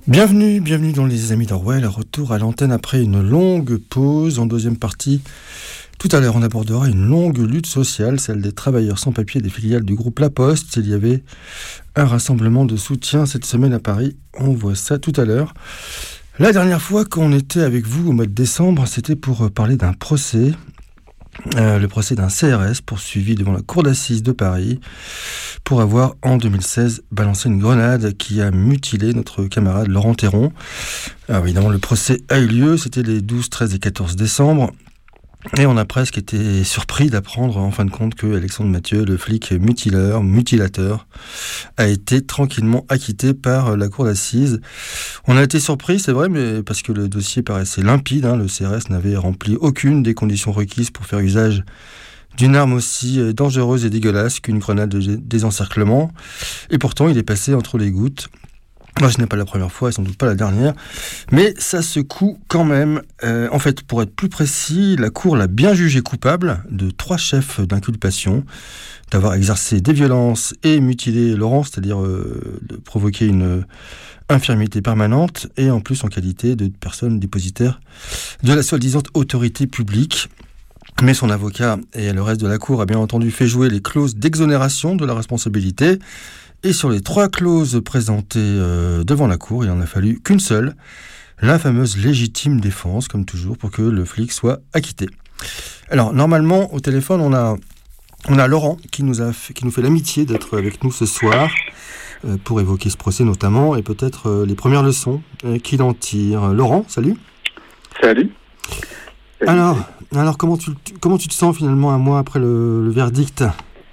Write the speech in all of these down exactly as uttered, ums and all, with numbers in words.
Bienvenue, bienvenue dans Les Amis d'Orwell, retour à l'antenne après une longue pause. En deuxième partie, tout à l'heure, on abordera une longue lutte sociale, celle des travailleurs sans papier des filiales du groupe La Poste. Il y avait un rassemblement de soutien cette semaine à Paris, on voit ça tout à l'heure. La dernière fois qu'on était avec vous au mois de décembre, c'était pour parler d'un procès. Euh, le procès d'un C R S poursuivi devant la cour d'assises de Paris pour avoir en deux mille seize balancé une grenade qui a mutilé notre camarade Laurent Théron. Alors évidemment, le procès a eu lieu, c'était les douze, treize et quatorze décembre. Et on a presque été surpris d'apprendre en fin de compte que Alexandre Mathieu, le flic mutileur, mutilateur, a été tranquillement acquitté par la cour d'assises. On a été surpris, c'est vrai, mais parce que le dossier paraissait limpide, hein, le C R S n'avait rempli aucune des conditions requises pour faire usage d'une arme aussi dangereuse et dégueulasse qu'une grenade de désencerclement. Et pourtant, il est passé entre les gouttes. Moi, ce n'est pas la première fois et sans doute pas la dernière, mais ça secoue quand même. Euh, en fait, pour être plus précis, la Cour l'a bien jugé coupable de trois chefs d'inculpation, d'avoir exercé des violences et mutilé Laurent, c'est-à-dire euh, de provoquer une infirmité permanente, et en plus en qualité de personne dépositaire de la soi-disant autorité publique. Mais son avocat et le reste de la Cour a bien entendu fait jouer les clauses d'exonération de la responsabilité. Et sur les trois clauses présentées euh, devant la Cour, il n'en a fallu qu'une seule, la fameuse légitime défense, comme toujours, pour que le flic soit acquitté. Alors, normalement, au téléphone, on a, on a Laurent qui nous, a fait, qui nous fait l'amitié d'être avec nous ce soir euh, pour évoquer ce procès notamment, et peut-être euh, les premières leçons euh, qu'il en tire. Laurent, salut. Salut. salut. Alors, alors comment, tu, comment tu te sens finalement un mois après le, le verdict ?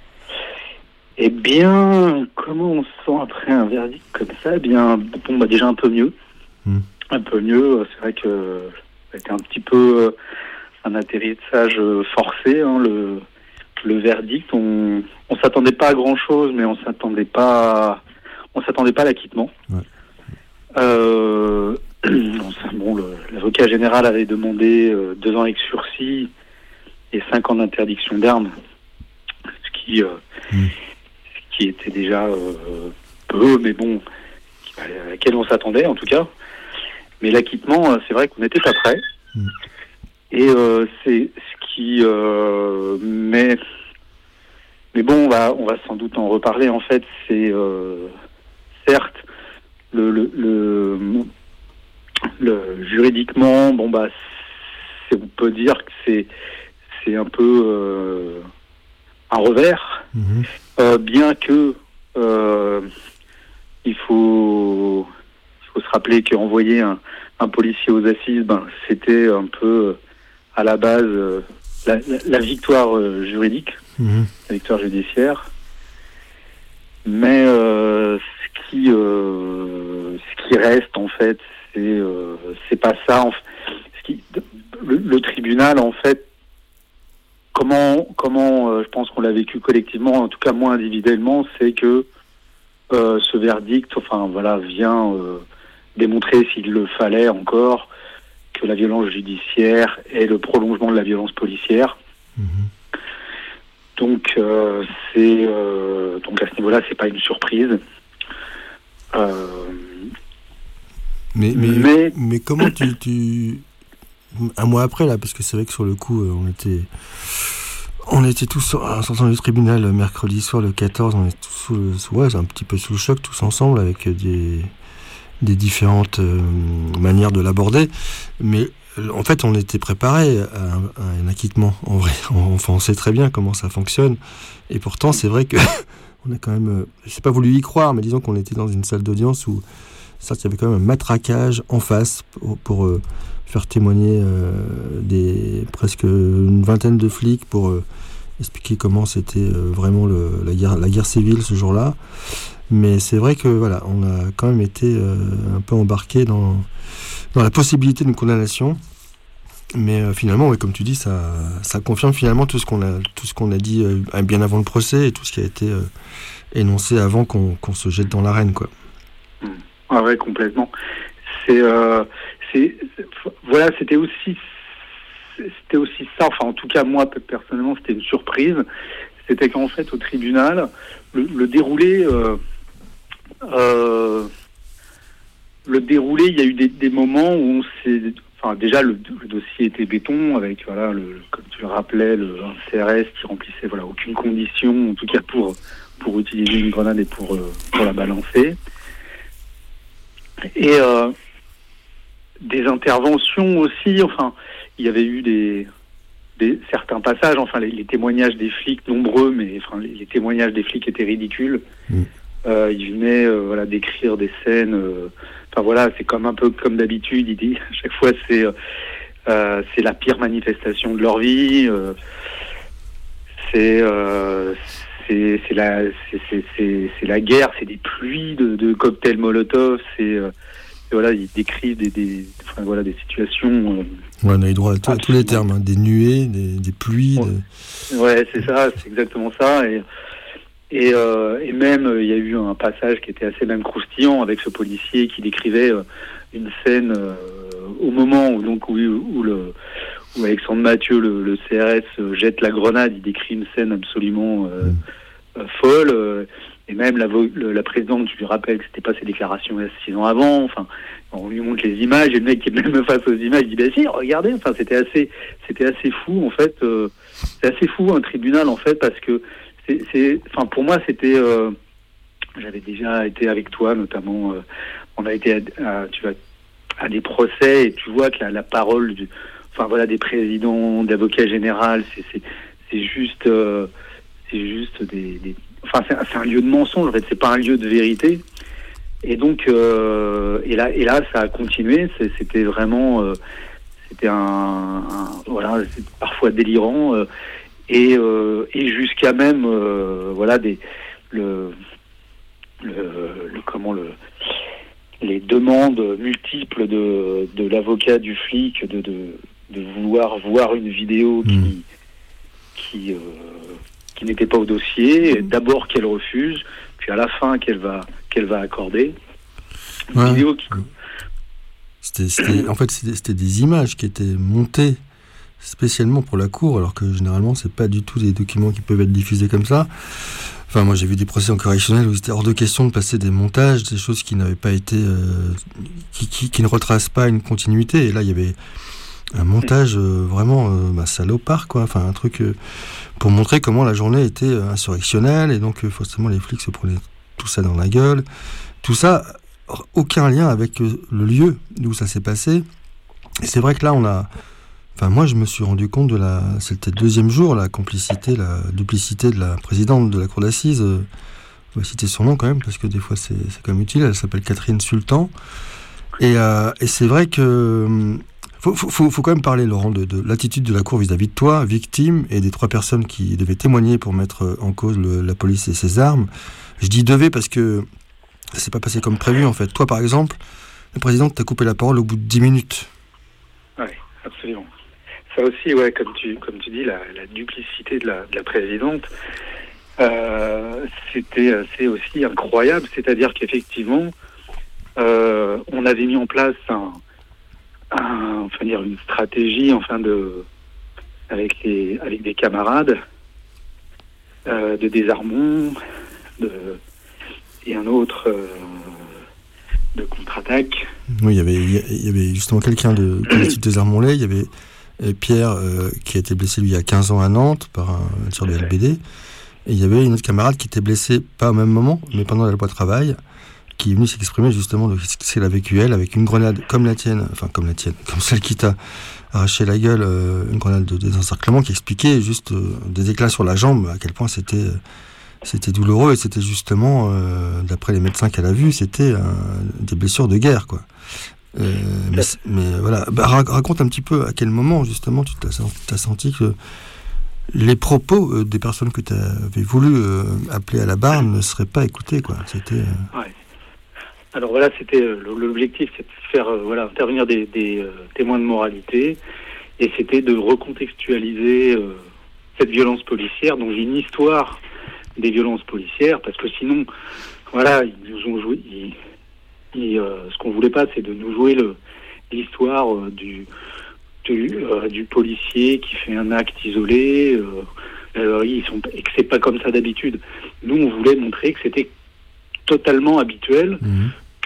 Eh bien, comment on se sent après un verdict comme ça ? Eh bien, bon, bah déjà un peu mieux. Mmh. Un peu mieux. C'est vrai que ça a été un petit peu euh, un atterrissage forcé, hein, le, le verdict. On on s'attendait pas à grand-chose, mais on s'attendait pas, on s'attendait pas à l'acquittement. Ouais. Euh, bon, le, l'avocat général avait demandé euh, deux ans avec sursis et cinq ans d'interdiction d'armes, ce qui euh, mmh. qui était déjà euh, peu, mais bon, à laquelle on s'attendait en tout cas. Mais l'acquittement, euh, c'est vrai qu'on n'était pas prêt. Mmh. Et euh, c'est ce qui... Euh, mais, mais bon, on va, on va sans doute en reparler. En fait, c'est euh, certes, le, le, le, le juridiquement, bon bah, c'est, on peut dire que c'est, c'est un peu euh, un revers. Mmh. Euh, bien que euh, il faut, il faut se rappeler qu'envoyer un, un policier aux assises, ben, c'était un peu à la base euh, la, la, la victoire euh, juridique, mmh. la victoire judiciaire. Mais euh, ce qui, euh, ce qui reste en fait, c'est, euh, c'est pas ça. En fait, ce qui, le, le tribunal en fait. Comment, comment euh, je pense qu'on l'a vécu collectivement, en tout cas moi individuellement, c'est que euh, ce verdict, enfin voilà, vient euh, démontrer, s'il le fallait encore, que la violence judiciaire est le prolongement de la violence policière. Mmh. Donc, euh, c'est euh, donc à ce niveau-là, c'est pas une surprise. Euh, mais, mais, mais, mais comment tu, tu un mois après là, parce que c'est vrai que sur le coup, on était On était tous en sortant du tribunal mercredi soir, le quatorze, on était tous sous, sous, ouais, un petit peu sous le choc, tous ensemble, avec des, des différentes euh, manières de l'aborder. Mais en fait, on était préparés à un, à un acquittement. En vrai, enfin, on sait très bien comment ça fonctionne. Et pourtant, c'est vrai que on a quand même, je sais pas voulu y croire, mais disons qu'on était dans une salle d'audience où, certes, il y avait quand même un matraquage en face pour, pour euh, faire témoigner euh, des presque une vingtaine de flics pour euh, expliquer comment c'était euh, vraiment le, la, guerre, la guerre civile ce jour-là. Mais c'est vrai que voilà, on a quand même été euh, un peu embarqué dans, dans la possibilité d'une condamnation. Mais euh, finalement, ouais, comme tu dis, ça, ça confirme finalement tout ce qu'on a, tout ce qu'on a dit euh, bien avant le procès et tout ce qui a été euh, énoncé avant qu'on, qu'on se jette dans l'arène, quoi. Ah ouais, complètement. C'est, euh, c'est, c'est, voilà, c'était aussi, c'était aussi ça. Enfin, en tout cas, moi personnellement, c'était une surprise. C'était qu'en fait, au tribunal, le, le déroulé, euh, euh, le déroulé, il y a eu des, des moments où on s'est... Enfin, déjà, le, le dossier était béton, avec, voilà, le, comme tu le rappelais, le, un C R S qui remplissait, voilà, aucune condition, en tout cas pour, pour utiliser une grenade et pour, euh, pour la balancer. Et euh, des interventions aussi, enfin, il y avait eu des, des certains passages, enfin, les, les témoignages des flics, nombreux, mais enfin, les, les témoignages des flics étaient ridicules. Mmh. Euh, ils venaient, euh, voilà, décrire des scènes... Euh, Enfin voilà, c'est comme un peu comme d'habitude, il dit à chaque fois c'est euh, c'est la pire manifestation de leur vie, euh, c'est, euh, c'est c'est la c'est, c'est, c'est, c'est la guerre, c'est des pluies de, de cocktails Molotov, c'est euh, voilà, ils décrivent des, des enfin, voilà des situations. Euh, ouais, on a eu droit à, tout, à tous les termes, hein, des nuées, des, des pluies. Ouais, de... ouais c'est ça, c'est exactement ça. Et Et, euh, et même, il euh, y a eu un passage qui était assez même croustillant avec ce policier qui décrivait euh, une scène euh, au moment où, donc, où, où, le, où Alexandre Mathieu, le, le C R S, euh, jette la grenade. Il décrit une scène absolument euh, euh, folle. Euh, et même la, le, la présidente, je lui rappelle que c'était pas ses déclarations six ans avant. Enfin, on lui montre les images et le mec qui est même face aux images il dit bah si, regardez. Enfin, c'était assez, c'était assez fou en fait. Euh, c'est assez fou un tribunal en fait parce que C'est, c'est, enfin pour moi c'était, euh, j'avais déjà été avec toi notamment, euh, on a été à, à, tu vois, à des procès et tu vois que la, la parole, du, enfin voilà des présidents, d'avocats généraux, c'est, c'est, c'est juste, euh, c'est juste des, des enfin c'est, c'est un lieu de mensonge en fait, c'est pas un lieu de vérité. Et donc euh, et là et là ça a continué, c'est, c'était vraiment, euh, c'était un, un voilà, c'est parfois délirant. Euh, Et, euh, et jusqu'à même euh, voilà des le, le, le comment le les demandes multiples de, de l'avocat du flic de, de, de vouloir voir une vidéo qui mmh. qui euh, qui n'était pas au dossier, d'abord qu'elle refuse, puis à la fin qu'elle va qu'elle va accorder une ouais. vidéo qui c'était, c'était en fait c'était, c'était des images qui étaient montées spécialement pour la cour, alors que généralement c'est pas du tout des documents qui peuvent être diffusés comme ça. Enfin, moi j'ai vu des procès en correctionnel où c'était hors de question de passer des montages, des choses qui n'avaient pas été, euh, qui, qui, qui ne retracent pas une continuité. Et là il y avait un montage euh, vraiment euh, bah, salopard, quoi. Enfin un truc euh, pour montrer comment la journée était euh, insurrectionnelle et donc euh, forcément les flics se prenaient tout ça dans la gueule. Tout ça, aucun lien avec euh, le lieu où ça s'est passé. Et c'est vrai que là on a Enfin, moi, je me suis rendu compte de la... C'était le deuxième jour, la complicité, la duplicité de la présidente de la cour d'assises. Euh, on va citer son nom quand même, parce que des fois, c'est, c'est quand même utile. Elle s'appelle Catherine Sultan. Et, euh, et c'est vrai que... Faut, faut, faut quand même parler, Laurent, de, de l'attitude de la cour vis-à-vis de toi, victime, et des trois personnes qui devaient témoigner pour mettre en cause le, la police et ses armes. Je dis devait parce que ça s'est pas passé comme prévu, en fait. Toi, par exemple, la présidente t'a coupé la parole au bout de dix minutes. Oui, absolument. Ça aussi, ouais, comme tu comme tu dis, la, la duplicité de la, de la présidente, euh, c'était assez aussi incroyable. C'est-à-dire qu'effectivement, euh, on avait mis en place un, un, enfin dire une stratégie, enfin de avec les avec des camarades euh, de désarmement, de et un autre euh, de contre-attaque. Oui, il y avait il y avait justement quelqu'un de collectif Désarmons-les. Il y avait Et Pierre, euh, qui a été blessé lui il y a quinze ans à Nantes par un tir de L B D, et il y avait une autre camarade qui était blessée, pas au même moment, mais pendant la loi de travail, qui est venue s'exprimer justement de ce qu'elle a vécu elle, avec une grenade comme la tienne, enfin comme la tienne, comme celle qui t'a arraché la gueule, euh, une grenade de désencerclement, qui expliquait juste euh, des éclats sur la jambe, à quel point c'était, euh, c'était douloureux, et c'était justement, euh, d'après les médecins qu'elle a vus, c'était euh, des blessures de guerre, quoi. Euh, mais, mais voilà, bah, raconte un petit peu à quel moment justement tu t'as, t'as senti que les propos euh, des personnes que tu avais voulu euh, appeler à la barre ne seraient pas écoutés, quoi. C'était. Euh... Ouais. Alors voilà, c'était euh, l'objectif, c'était de faire euh, voilà intervenir des, des euh, témoins de moralité, et c'était de recontextualiser euh, cette violence policière, donc une histoire des violences policières, parce que sinon, voilà, ils nous ont joué. Ils, Et euh, ce qu'on voulait pas, c'est de nous jouer le, l'histoire euh, du, du, euh, du policier qui fait un acte isolé, euh, euh, ils sont, et que c'est pas comme ça d'habitude. Nous, on voulait montrer que c'était totalement habituel, mmh.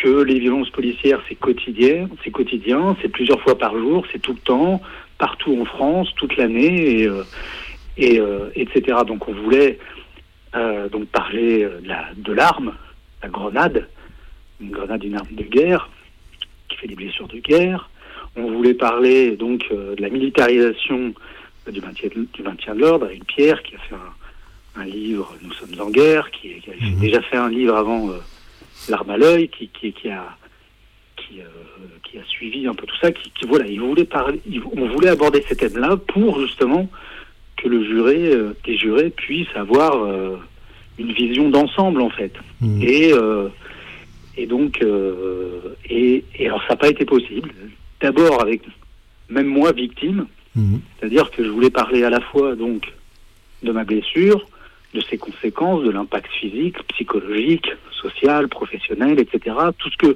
que les violences policières, c'est quotidien, c'est quotidien, c'est plusieurs fois par jour, c'est tout le temps, partout en France, toute l'année, et, euh, et euh, et cetera. Donc on voulait euh, donc parler de, la, de l'arme, la grenade, une grenade, une arme de guerre qui fait des blessures de guerre. On voulait parler donc euh, de la militarisation euh, du maintien de, du maintien de l'ordre, avec Pierre qui a fait un, un livre « Nous sommes en guerre », qui, qui a mmh. déjà fait un livre avant euh, « L'arme à l'œil », qui, qui, qui a qui, euh, qui a suivi un peu tout ça. Qui, qui voilà, il voulait parler, il, on voulait aborder ces thèmes-là pour justement que le juré, euh, les jurés puissent avoir euh, une vision d'ensemble en fait. Mmh. Et euh, et donc euh, et, et alors ça n'a pas été possible. D'abord avec même moi victime, mmh. c'est-à-dire que je voulais parler à la fois donc de ma blessure, de ses conséquences, de l'impact physique, psychologique, social, professionnel, et cetera. Tout ce que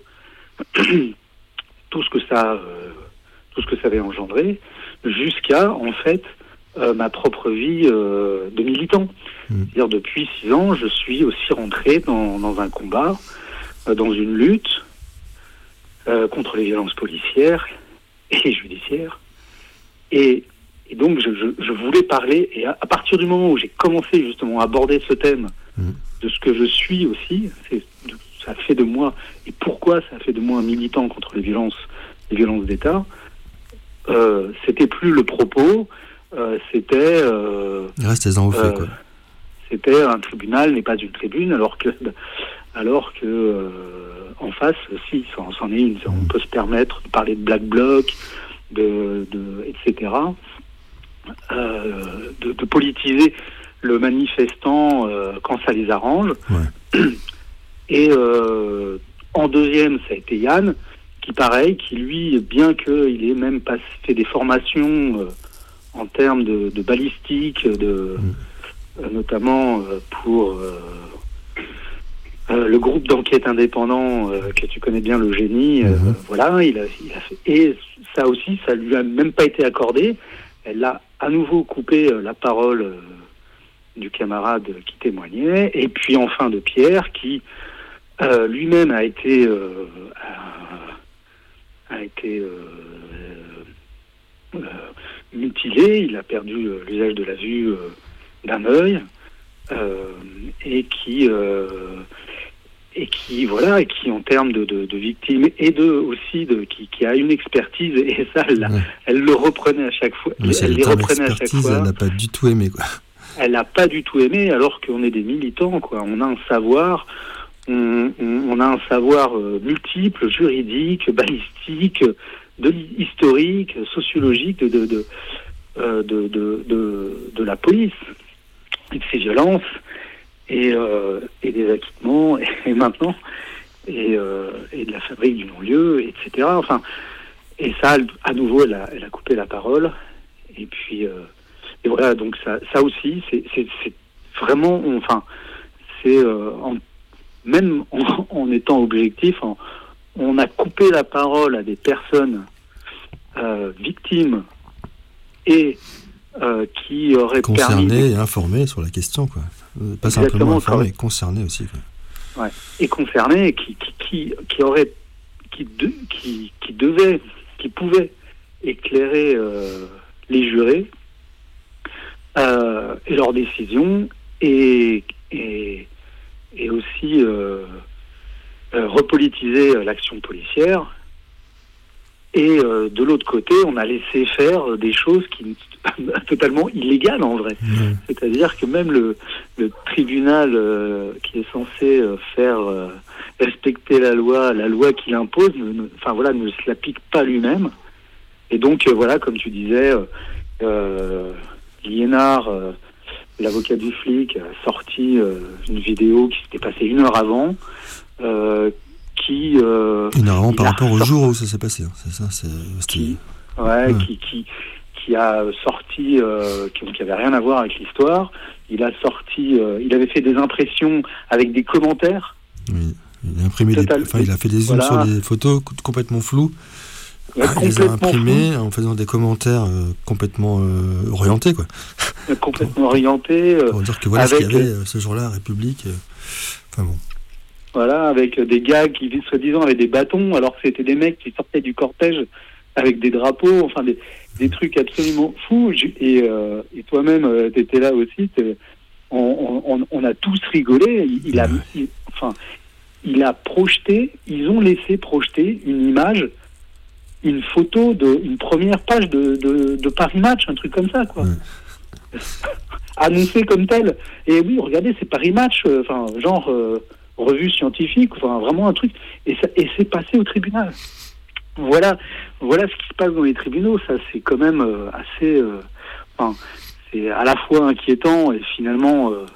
tout ce que ça euh, tout ce que ça avait engendré, jusqu'à en fait euh, ma propre vie euh, de militant. Mmh. C'est-à-dire depuis six ans, je suis aussi rentré dans, dans un combat, euh, dans une lutte. Euh, contre les violences policières et judiciaires. Et, et donc, je, je, je voulais parler, et à, à partir du moment où j'ai commencé justement à aborder ce thème mmh. de ce que je suis aussi, c'est, ça fait de moi, et pourquoi ça fait de moi un militant contre les violences, les violences d'État, euh, c'était plus le propos, euh, c'était... Euh, Restez-en au fait, euh, quoi. C'était un tribunal n'est pas une tribune, alors que... Alors que euh, en face, si, c'en, c'en est une. On peut se permettre de parler de Black Bloc, de, de et cetera. Euh, de, de politiser le manifestant euh, quand ça les arrange. Ouais. Et euh, en deuxième, ça a été Yann, qui pareil, qui lui, bien qu'il ait même pas fait des formations euh, en termes de, de balistique, de mmh. euh, notamment euh, pour euh, Euh, le groupe d'enquête indépendant euh, que tu connais bien, le Génie, euh, mmh. voilà, il a, il a fait. Et ça aussi, ça lui a même pas été accordé. Elle a à nouveau coupé euh, la parole euh, du camarade qui témoignait, et puis enfin de Pierre, qui euh, lui-même a été euh, a, a été euh, euh, mutilé. Il a perdu euh, l'usage de la vue euh, d'un œil. Euh, et qui euh, et qui voilà et qui en termes de, de, de victimes et de aussi de qui, qui a une expertise, et ça elle, ouais. elle le reprenait à chaque fois, mais elle les reprenait à chaque fois. Elle n'a pas du tout aimé, quoi. Elle n'a pas du tout aimé, alors qu'on est des militants, quoi. On a un savoir, on, on, on a un savoir euh, multiple, juridique, balistique, de historique, sociologique de de de, euh, de, de, de, de la police, et de ces violences, et, euh, et des acquittements, et, et maintenant, et, euh, et de la fabrique du non-lieu, et cetera. Enfin, et ça, à nouveau, elle a, elle a coupé la parole. Et puis, euh, et voilà, donc ça, ça aussi, c'est, c'est, c'est vraiment, enfin, c'est euh, en, même en, en étant objectif, en, on a coupé la parole à des personnes euh, victimes et Euh, qui aurait concerné permis... et informé sur la question, quoi. Pas simplement informé, concerné aussi, quoi. Ouais. Et concerné, qui qui qui, qui aurait qui, de, qui qui devait, qui pouvait éclairer euh, les jurés euh, et leurs décisions, et et et aussi euh, euh, repolitiser l'action policière. Et euh, de l'autre côté, on a laissé faire des choses qui totalement illégales en vrai. Mmh. C'est-à-dire que même le, le tribunal euh, qui est censé euh, faire euh, respecter la loi, la loi qu'il impose, ne, ne, enfin voilà, ne se l'applique pas lui-même. Et donc euh, voilà, comme tu disais, euh, Liénard, euh, l'avocat du flic, a sorti euh, une vidéo qui s'était passée une heure avant. Euh, qui euh, une heure avant par rapport au jour où ça s'est passé, hein. C'est ça, c'est qui, ouais, ouais. Qui, qui qui a sorti euh, qui, qui avait rien à voir avec l'histoire. Il a sorti, euh, il avait fait des impressions avec des commentaires. Oui, il a imprimé Total, des, enfin il a fait des zooms voilà. sur des photos complètement floues. Ouais, il les a imprimés flou. En faisant des commentaires euh, complètement euh, orientés, quoi. Complètement orientés. Euh, pour dire que voilà avec... ce qu'il y avait euh, ce jour-là à République. Euh, enfin bon. voilà, avec des gars qui, soi-disant, avaient des bâtons, alors que c'était des mecs qui sortaient du cortège avec des drapeaux, enfin des, des trucs absolument fous. Et, euh, et toi-même, euh, t'étais là aussi. On, on, on a tous rigolé. Il, il a, il, enfin, il a projeté. Ils ont laissé projeter une image, une photo de, une première page de, de, de Paris Match, un truc comme ça, quoi. Ouais. Annoncé comme tel. Et oui, regardez, c'est Paris Match, euh, enfin, genre euh, revue scientifique, enfin, vraiment un truc. Et, ça, et c'est passé au tribunal. Voilà, voilà ce qui se passe dans les tribunaux. Ça, c'est quand même euh, assez. Euh, enfin, c'est à la fois inquiétant et finalement, euh,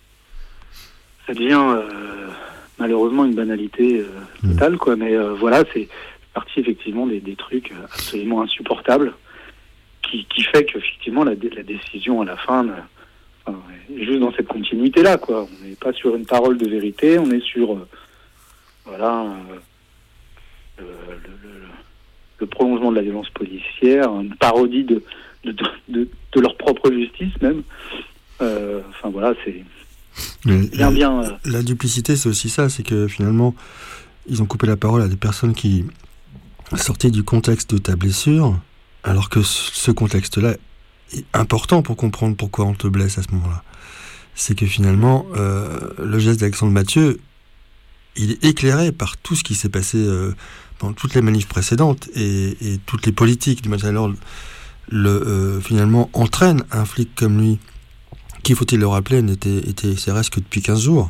ça devient euh, malheureusement une banalité euh, totale, quoi. Mais euh, voilà, c'est partie effectivement des, des trucs absolument insupportables qui, qui fait qu'effectivement la, la décision à la fin, enfin, est juste dans cette continuité-là, quoi. On n'est pas sur une parole de vérité, on est sur euh, voilà. Euh, Le, le, le prolongement de la violence policière, une parodie de, de, de, de leur propre justice même. Euh, enfin voilà, c'est Mais bien la, bien... Euh... La duplicité, c'est aussi ça, c'est que finalement, ils ont coupé la parole à des personnes qui sortaient du contexte de ta blessure, alors que ce contexte-là est important pour comprendre pourquoi on te blesse à ce moment-là. C'est que finalement, euh, le geste d'Alexandre Mathieu, il est éclairé par tout ce qui s'est passé euh, pendant toutes les manifs précédentes et, et toutes les politiques du maintien de l'ordre, le, euh, finalement, entraînent un flic comme lui, qui, faut-il le rappeler, n'était était C R S que depuis quinze jours,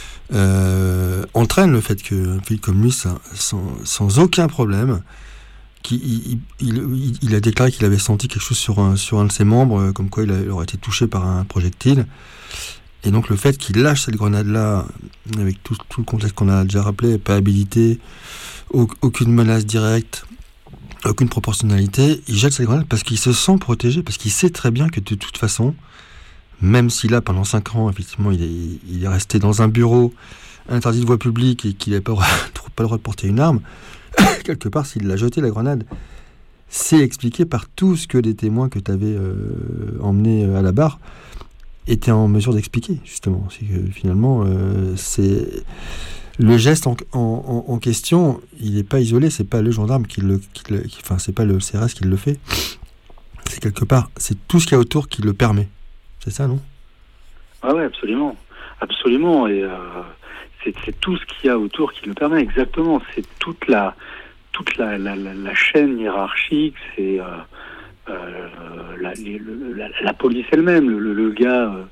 euh, entraîne le fait qu'un flic comme lui, sans, sans, sans aucun problème, qui, il, il, il, il a déclaré qu'il avait senti quelque chose sur un, sur un de ses membres, comme quoi il, a, il aurait été touché par un projectile. Et donc le fait qu'il lâche cette grenade-là, avec tout, tout le contexte qu'on a déjà rappelé, pas habilité, au, aucune menace directe, aucune proportionnalité, il jette cette grenade parce qu'il se sent protégé, parce qu'il sait très bien que de toute façon, même si là, pendant cinq ans, effectivement, il est, il est resté dans un bureau interdit de voie publique et qu'il n'a pas, pas le droit de porter une arme, quelque part, s'il l'a jeté, la grenade, c'est expliqué par tout ce que les témoins que tu avais euh, emmenés à la barre était en mesure d'expliquer, justement. C'est que finalement, euh, c'est le geste en, en, en question, il n'est pas isolé, c'est pas le gendarme qui le, qui le qui, enfin, c'est pas le C R S qui le fait. C'est quelque part, c'est tout ce qu'il y a autour qui le permet. C'est ça, non? Ah ouais, absolument. Absolument. Et euh, c'est, c'est tout ce qu'il y a autour qui le permet, exactement. C'est toute la, toute la, la, la, la chaîne hiérarchique, c'est... Euh, Euh, la, le, la, la police elle-même, le, le, le gars euh,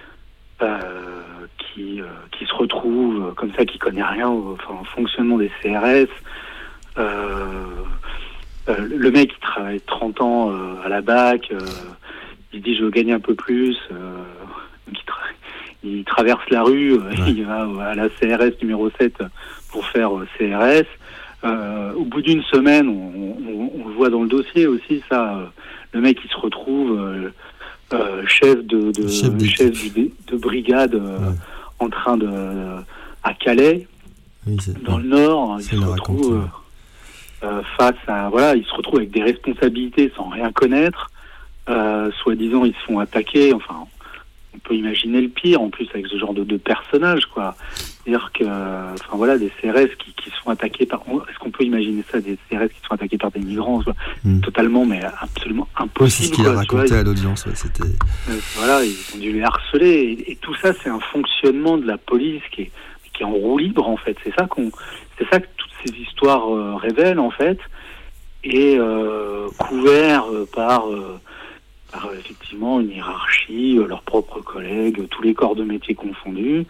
euh, qui, euh, qui se retrouve euh, comme ça, qui connaît rien au, enfin, au fonctionnement des C R S, euh, euh, le mec qui travaille trente ans euh, à la B A C, euh, il dit je veux gagner un peu plus, euh, donc il, tra- il traverse la rue, euh, ouais. Il va à la C R S numéro sept pour faire euh, C R S. Euh, au bout d'une semaine, on, on, on le voit dans le dossier aussi, ça, euh, le mec il se retrouve euh, euh, chef de, de chef, chef de, de brigade euh, ouais. en train de euh, à Calais, oui, dans ouais. le Nord, il se retrouve raconte, euh, face à voilà, il se retrouve avec des responsabilités sans rien connaître, euh, soi-disant ils se font attaquer, enfin. On peut imaginer le pire, en plus, avec ce genre de, de personnages, quoi. C'est-à-dire que, enfin voilà, des C R S qui, qui sont attaqués par... Est-ce qu'on peut imaginer ça, des C R S qui sont attaqués par des migrants, mmh. Totalement, mais absolument impossible. Oui, c'est ce qu'il quoi, a raconté vois, à l'audience, ouais, c'était... Euh, voilà, ils ont dû les harceler, et, et tout ça, c'est un fonctionnement de la police qui est, qui est en roue libre, en fait. C'est ça qu'on... C'est ça que toutes ces histoires euh, révèlent, en fait, et euh, couvert euh, par... Euh, par effectivement une hiérarchie, euh, leurs propres collègues, tous les corps de métier confondus,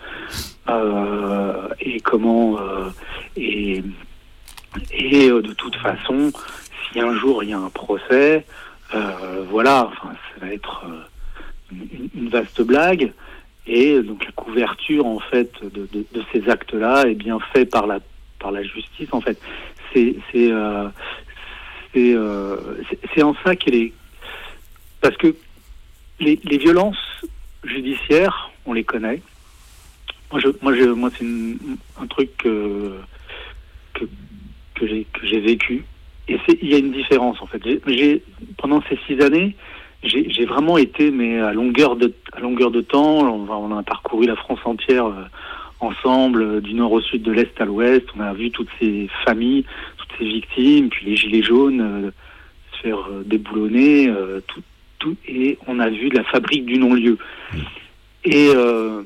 euh, et comment euh, et, et euh, de toute façon, si un jour il y a un procès, euh, voilà, enfin ça va être euh, une, une vaste blague, et donc la couverture en fait de, de, de ces actes-là est bien fait par la par la justice en fait. C'est c'est euh, c'est, euh, c'est, c'est en ça qu'elle est. Parce que les, les violences judiciaires, on les connaît. Moi, je, moi, je, moi c'est une, un truc que, que, que, j'ai, que j'ai vécu. Et c'est, il y a une différence, en fait. J'ai, j'ai, pendant ces six années, j'ai, j'ai vraiment été mais à longueur de, à longueur de temps. On, on a parcouru la France entière euh, ensemble, du nord au sud, de l'est à l'ouest. On a vu toutes ces familles, toutes ces victimes, puis les gilets jaunes euh, se faire euh, déboulonner, euh, tout, tout, et on a vu la fabrique du non-lieu. Et, euh,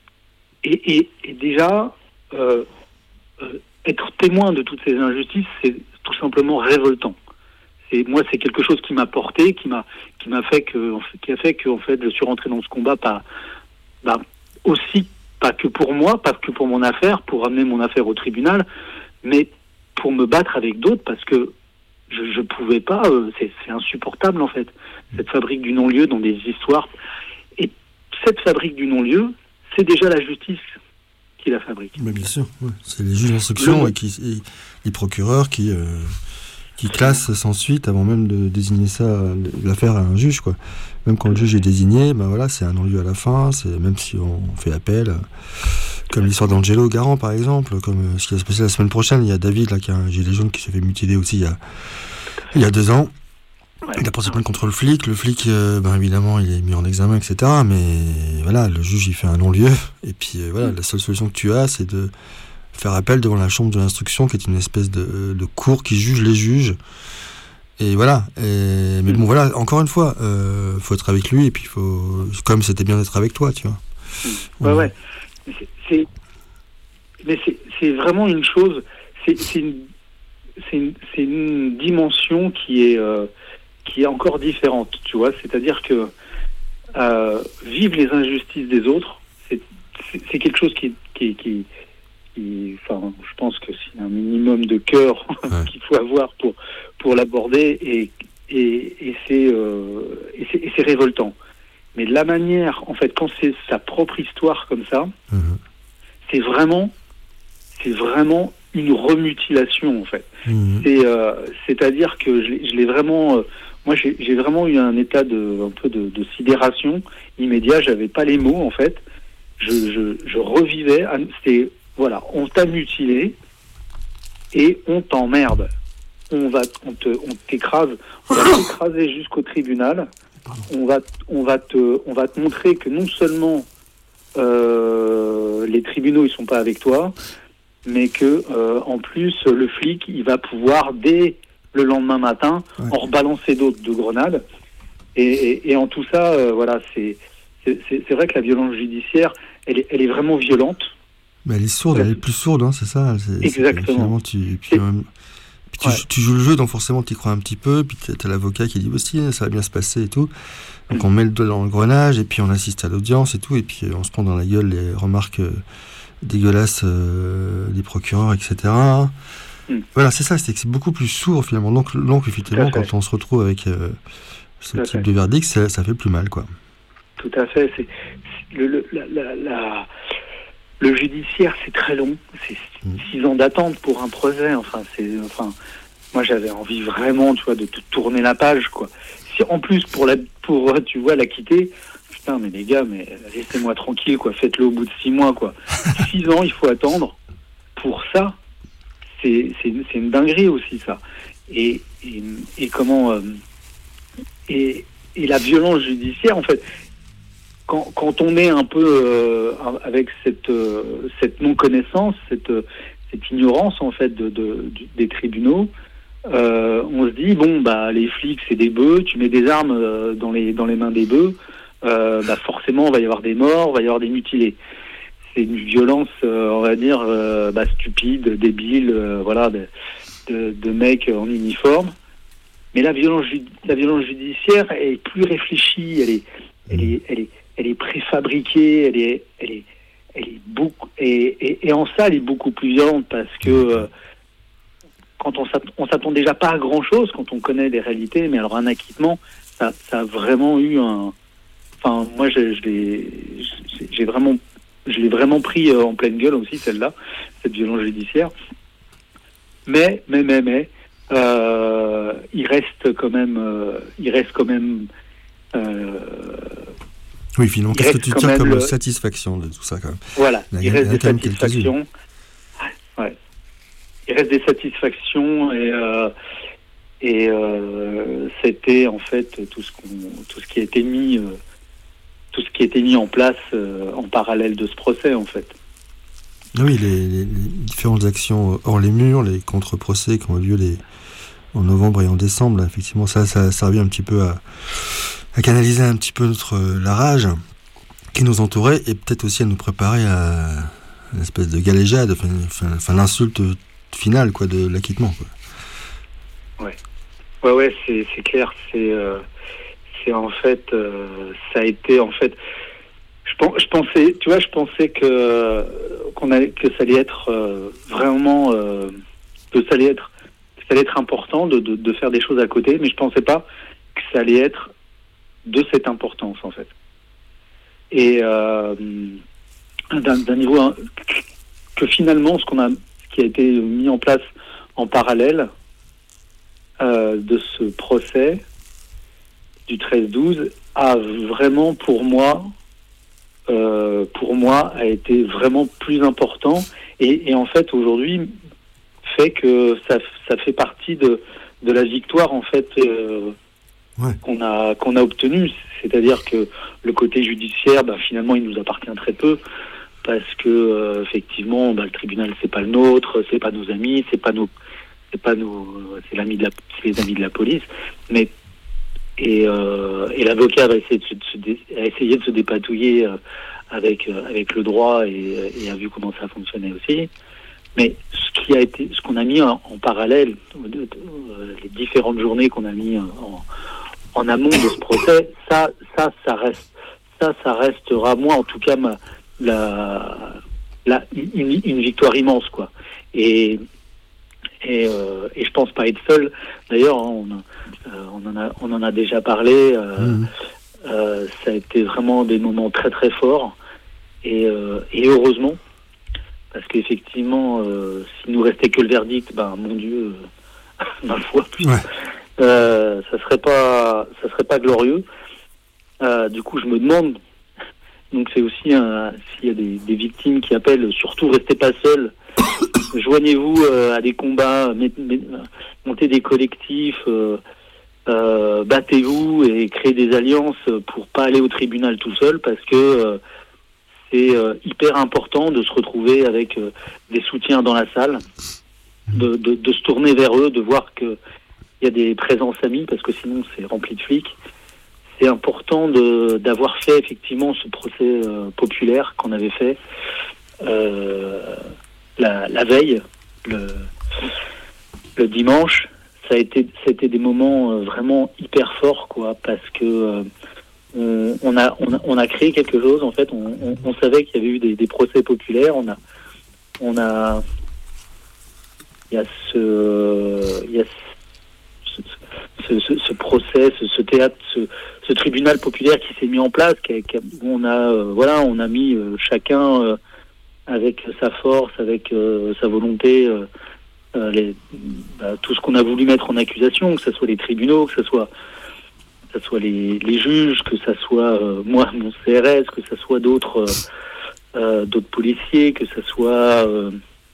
et, et, et déjà, euh, euh, être témoin de toutes ces injustices, c'est tout simplement révoltant. C'est, moi, c'est quelque chose qui m'a porté, qui m'a, qui m'a fait que, qui a fait que, en fait, je suis rentré dans ce combat, pas, bah, aussi, pas que pour moi, pas que pour mon affaire, pour amener mon affaire au tribunal, mais pour me battre avec d'autres, parce que je, je pouvais pas, euh, c'est, c'est insupportable, en fait, cette fabrique du non-lieu dans des histoires. Et cette fabrique du non-lieu, c'est déjà la justice qui la fabrique. Mais bien sûr, ouais. C'est les juges d'instruction le... et, qui, et les procureurs qui, euh, qui classent sans suite avant même de désigner ça, l'affaire à un juge, quoi. Même quand le juge est désigné, ben voilà, c'est un non-lieu à la fin, c'est, même si on fait appel, comme l'histoire d'Angelo Garant par exemple, comme ce qui va se passer la semaine prochaine. Il y a David là, qui a un gilet jaune qui s'est fait mutiler aussi il y a, il y a deux ans. Il a porté plainte contre le flic. Le flic, euh, ben évidemment, il est mis en examen, et cetera. Mais voilà, le juge, il fait un non-lieu. Et puis euh, voilà, la seule solution que tu as, c'est de faire appel devant la chambre de l'instruction, qui est une espèce de, de cour qui juge les juges. Et voilà. Et, mais bon, voilà, encore une fois, euh, faut être avec lui. Et puis, faut, comme c'était bien d'être avec toi, tu vois. Ouais, ouais. ouais. C'est, c'est, mais c'est, c'est vraiment une chose. C'est, c'est, une, c'est, une, c'est une dimension qui est. Euh, qui est encore différente, tu vois, c'est-à-dire que euh, vivre les injustices des autres, c'est, c'est, c'est quelque chose qui, qui, qui, qui, enfin, je pense que c'est un minimum de cœur ouais. qu'il faut avoir pour pour l'aborder, et et, et c'est euh, et c'est et c'est révoltant. Mais de la manière, en fait, quand c'est sa propre histoire comme ça, mmh. c'est vraiment, c'est vraiment une remutilation, en fait. Mmh. C'est, euh, c'est-à-dire que je l'ai, je l'ai vraiment, euh, moi, j'ai, j'ai vraiment eu un état de, un peu de, de sidération immédiat. J'avais pas les mots, en fait. Je, je, je revivais. C'était, voilà, on t'a mutilé et on t'emmerde. On va, on te, on t'écrase, on va t'écraser jusqu'au tribunal. On va, on va te, on va te montrer que non seulement euh, les tribunaux ils sont pas avec toi, mais que euh, en plus le flic il va pouvoir dès le lendemain matin ouais. en rebalancer d'autres de grenades. Et, et, et en tout ça, euh, voilà, c'est, c'est, c'est, c'est vrai que la violence judiciaire, elle est, elle est vraiment violente. Mais elle est sourde, elle est plus sourde, hein, c'est ça. C'est, Exactement. C'est, tu, puis, euh, puis tu, ouais. tu joues le jeu, donc forcément tu y crois un petit peu, puis t'as l'avocat qui dit aussi ça va bien se passer et tout. Donc mmh. on met le doigt dans le grenage, et puis on assiste à l'audience et tout, et puis on se prend dans la gueule les remarques euh, dégueulasses euh, des procureurs, et cetera. Mmh. Voilà, c'est ça, c'est que c'est beaucoup plus sourd finalement. Donc, donc effectivement, quand on se retrouve avec euh, ce Tout type de verdict, ça, ça fait plus mal, quoi. Tout à fait. C'est, c'est le, le, la, la, la, le judiciaire, c'est très long. C'est mmh. six ans d'attente pour un procès. Enfin, c'est, enfin, moi, j'avais envie vraiment, tu vois, de, de tourner la page, quoi. Si, en plus, pour la, pour, tu vois, la quitter. Putain, mais les gars, mais laissez-moi tranquille, quoi. Faites-le au bout de six mois, quoi. Six ans, il faut attendre pour ça. C'est, c'est, une, c'est une dinguerie aussi, ça. Et, et, et comment... Euh, et, et la violence judiciaire, en fait, quand, quand on est un peu euh, avec cette, euh, cette non-connaissance, cette, cette ignorance, en fait, de, de, des tribunaux, euh, on se dit, bon, bah, les flics, c'est des bœufs, tu mets des armes euh, dans, les, dans les mains des bœufs, euh, bah, forcément, il va y avoir des morts, il va y avoir des mutilés. C'est une violence, euh, on va dire, euh, bah, stupide, débile, euh, voilà, de, de, de mecs en uniforme. Mais la violence, la violence judiciaire est plus réfléchie, elle est, elle est, elle est, elle est préfabriquée, elle est, elle est, elle est beaucoup, et, et, et en ça, elle est beaucoup plus violente parce que euh, quand on s'attend, on s'attend déjà pas à grand chose quand on connaît les réalités, mais alors un acquittement, ça, ça a vraiment eu un, enfin, moi, je, je l'ai, j'ai vraiment Je l'ai vraiment pris en pleine gueule aussi, celle-là, cette violence judiciaire. Mais, mais, mais, mais, euh, il reste quand même, euh, il reste quand même. Euh, oui, finalement, qu'est-ce que tu tires comme le... satisfaction de tout ça, quand même? Voilà, il, il reste des satisfactions. Ouais. Il reste des satisfactions et euh, et euh, c'était en fait tout ce qu'on, tout ce qui a été mis. Euh, tout ce qui a été mis en place euh, en parallèle de ce procès, en fait. Oui, les, les, les différentes actions hors les murs, les contre-procès qui ont eu lieu les, en novembre et en décembre, là, effectivement, ça, ça a servi un petit peu à, à canaliser un petit peu notre, la rage qui nous entourait et peut-être aussi à nous préparer à une espèce de galéjade, enfin, enfin, enfin l'insulte finale quoi, de l'acquittement. Quoi. Ouais, ouais, ouais, c'est, c'est clair, c'est, euh, c'est en fait, euh, ça a été en fait. Je, je pensais, tu vois, je pensais que qu'on allait, que ça allait être euh, vraiment, euh, que ça allait être, que ça allait être important de, de, de faire des choses à côté, mais je pensais pas que ça allait être de cette importance en fait. Et euh, d'un, d'un niveau hein, que finalement, ce qu'on a, ce qui a été mis en place en parallèle euh, de ce procès du treize douze a vraiment pour moi Euh, pour moi, a été vraiment plus important et, et en fait aujourd'hui fait que ça, ça fait partie de, de la victoire en fait euh, ouais. qu'on a qu'on a obtenue, c'est-à-dire que le côté judiciaire, bah, finalement, il nous appartient très peu parce que euh, effectivement, bah, le tribunal c'est pas le nôtre, c'est pas nos amis, c'est pas nos, c'est pas nos, c'est l'ami de la, c'est les amis de la police, mais Et, euh, et l'avocat va essayer de se, de se dé, a essayé de se dépatouiller euh, avec euh, avec le droit et, et a vu comment ça fonctionnait aussi. Mais ce qui a été, ce qu'on a mis en, en parallèle, de, de, de, les différentes journées qu'on a mis en, en amont de ce procès, ça, ça, ça reste, ça, ça restera, moi en tout cas, ma, la, la une, une victoire immense, quoi. Et Et, euh, et je pense pas être seul. D'ailleurs, on, euh, on, en, a, on en a déjà parlé. Euh, mmh. euh, ça a été vraiment des moments très très forts. Et, euh, et heureusement, parce qu'effectivement, euh, s'il nous restait que le verdict, ben mon Dieu, euh, ma foi, ouais. euh, ça serait pas, ça serait pas glorieux. Euh, du coup, je me demande. Donc c'est aussi un, s'il y a des, des victimes qui appellent, surtout restez pas seuls. Joignez-vous euh, à des combats, met, met, montez des collectifs, euh, euh, battez-vous et créez des alliances pour pas aller au tribunal tout seul, parce que euh, c'est euh, hyper important de se retrouver avec euh, des soutiens dans la salle, de, de, de se tourner vers eux, de voir qu'il y a des présences amies, parce que sinon c'est rempli de flics. C'est important de, d'avoir fait effectivement ce procès euh, populaire qu'on avait fait. Euh, La, la veille, le, le dimanche, ça a été, c'était des moments euh, vraiment hyper forts, quoi, parce que euh, on, on a, on a, on a créé quelque chose. En fait, on, on, on savait qu'il y avait eu des, des procès populaires. On a, on a, il y a ce, il y a ce, ce, ce, ce procès, ce, ce théâtre, ce, ce tribunal populaire qui s'est mis en place. Qui, qui, où on a, euh, voilà, on a mis euh, chacun. Euh, avec sa force, avec euh, sa volonté, euh, euh, les, bah, tout ce qu'on a voulu mettre en accusation, que ce soit les tribunaux, que ce soit, que ce soit les, les juges, que ce soit euh, moi, mon C R S, que ce soit d'autres, euh, euh, d'autres policiers, que ce soit euh,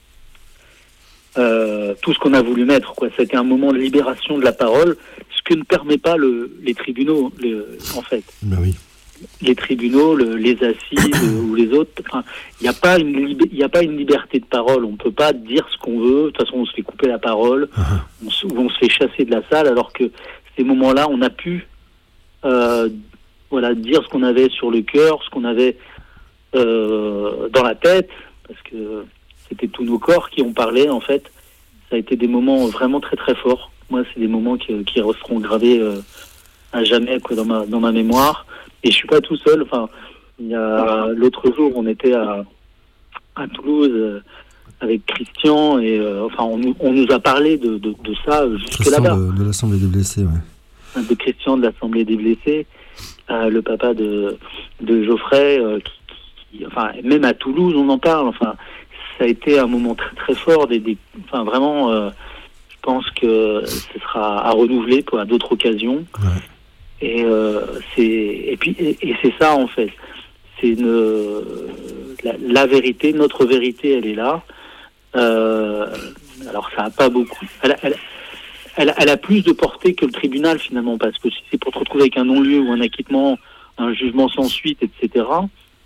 euh, tout ce qu'on a voulu mettre, quoi. C'était un moment de libération de la parole, ce que ne permet pas le, les tribunaux, le, en fait. Ben oui. Les tribunaux, le, les assises euh, ou les autres, enfin, il n'y a pas une il y a pas une liberté de parole. On peut pas dire ce qu'on veut. De toute façon, on se fait couper la parole, uh-huh. on, se, on se fait chasser de la salle. Alors que ces moments-là, on a pu, euh, voilà, dire ce qu'on avait sur le cœur, ce qu'on avait euh, dans la tête, parce que c'était tous nos corps qui ont parlé. En fait, ça a été des moments vraiment très très forts. Moi, c'est des moments qui, qui resteront gravés euh, à jamais, quoi, dans ma dans ma mémoire. Et je suis pas tout seul. Enfin, il y a l'autre jour, on était à à Toulouse euh, avec Christian et euh, enfin, on nous on nous a parlé de de, de ça jusque Christian là-bas. De, de l'Assemblée des blessés, ouais. De Christian de l'Assemblée des blessés, euh, le papa de de Geoffrey, euh, qui, qui, enfin, même à Toulouse, on en parle. Enfin, ça a été un moment très très fort. Des, des enfin, vraiment, euh, je pense que ce sera à renouveler pour à d'autres occasions. Ouais. Et euh, c'est et puis et, et c'est ça en fait. C'est une la, la vérité, notre vérité, elle est là. Euh, alors ça a pas beaucoup. Elle, elle, elle, elle a plus de portée que le tribunal finalement, parce que si c'est pour te retrouver avec un non-lieu ou un acquittement, un jugement sans suite, et cetera.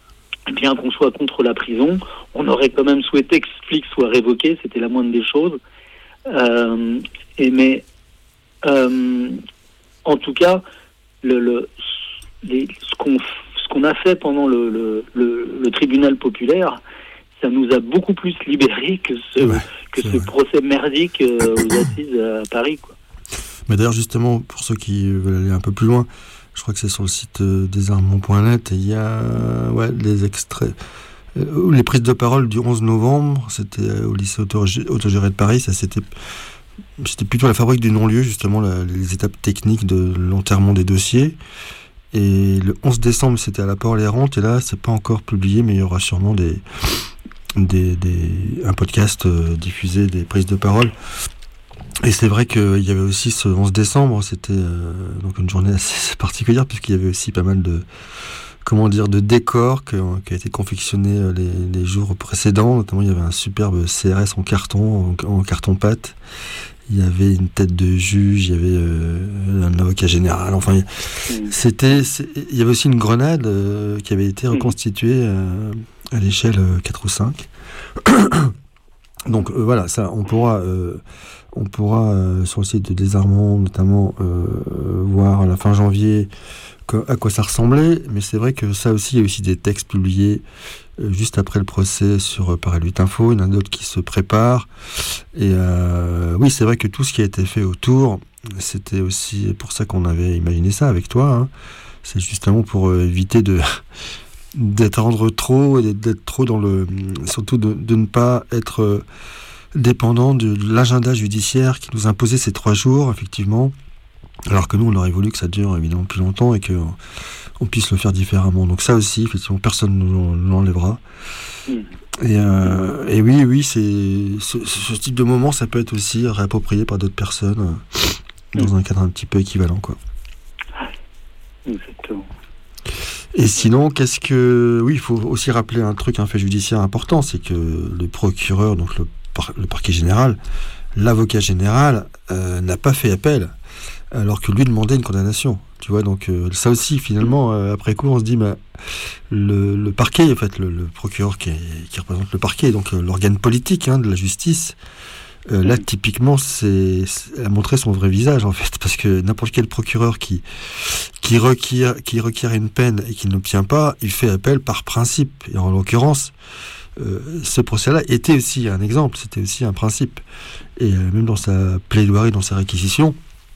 bien qu'on soit contre la prison, on aurait quand même souhaité que ce flic soit révoqué, c'était la moindre des choses. Euh, et mais, euh, en tout cas, le, le, les, ce, qu'on, ce qu'on a fait pendant le, le, le, le tribunal populaire, ça nous a beaucoup plus libérés que ce, ouais, que ce procès merdique euh, aux assises à Paris, quoi. Mais d'ailleurs, justement, pour ceux qui veulent aller un peu plus loin, je crois que c'est sur le site euh, désarmement point net, et il y a ouais, des extraits. Euh, les prises de parole du onze novembre, c'était euh, au lycée autogéré de Paris, ça c'était, c'était plutôt la fabrique du non-lieu, justement, la, les étapes techniques de l'enterrement des dossiers. Et le onze décembre, c'était à la Porte-les-Rentes, et là, c'est pas encore publié, mais il y aura sûrement des, des, des, un podcast euh, diffusé des prises de parole. Et c'est vrai qu'il y avait aussi ce onze décembre, c'était euh, donc une journée assez particulière, puisqu'il y avait aussi pas mal de, comment dire, de décors que, qui a été confectionné les, les jours précédents. Notamment, il y avait un superbe C R S en carton, en, en carton-pâte. Il y avait une tête de juge, il y avait euh, un avocat général. Enfin, c'était, c'est, il y avait aussi une grenade euh, qui avait été reconstituée euh, à l'échelle quatre ou cinq. Donc euh, voilà, ça, on pourra... Euh, On pourra, euh, sur le site de Désarmement, notamment, euh, voir à la fin janvier que, à quoi ça ressemblait. Mais c'est vrai que ça aussi, il y a aussi des textes publiés euh, juste après le procès sur euh, Paralute Info. Il y en a d'autres qui se préparent. Et euh, oui, c'est vrai que tout ce qui a été fait autour, c'était aussi pour ça qu'on avait imaginé ça avec toi. Hein. C'est justement pour euh, éviter de... d'attendre trop, et d'être trop dans le... Surtout de, de ne pas être... Euh, dépendant de l'agenda judiciaire qui nous imposait ces trois jours, effectivement, alors que nous, on aurait voulu que ça dure évidemment plus longtemps et qu'on on puisse le faire différemment. Donc ça aussi, effectivement, personne ne nous l'enlèvera. Mmh. Et, euh, et oui, oui, c'est, ce, ce type de moment, ça peut être aussi réapproprié par d'autres personnes euh, dans mmh. un cadre un petit peu équivalent, quoi. Exactement. Et sinon, qu'est-ce que... Oui, il faut aussi rappeler un truc, un fait judiciaire important, c'est que le procureur, donc le le parquet général, l'avocat général euh, n'a pas fait appel, alors que lui demandait une condamnation. Tu vois, donc euh, ça aussi, finalement, euh, après coup, on se dit, bah, le, le parquet, en fait, le, le procureur qui, est, qui représente le parquet, donc euh, l'organe politique hein, de la justice, euh, là, typiquement, c'est, c'est a montré son vrai visage, en fait, parce que n'importe quel procureur qui, qui, requiert, qui requiert une peine et qui ne l'obtient pas, il fait appel par principe. Et en l'occurrence, Euh, ce procès-là était aussi un exemple, c'était aussi un principe. Et euh, même dans sa plaidoirie, dans sa réquisition,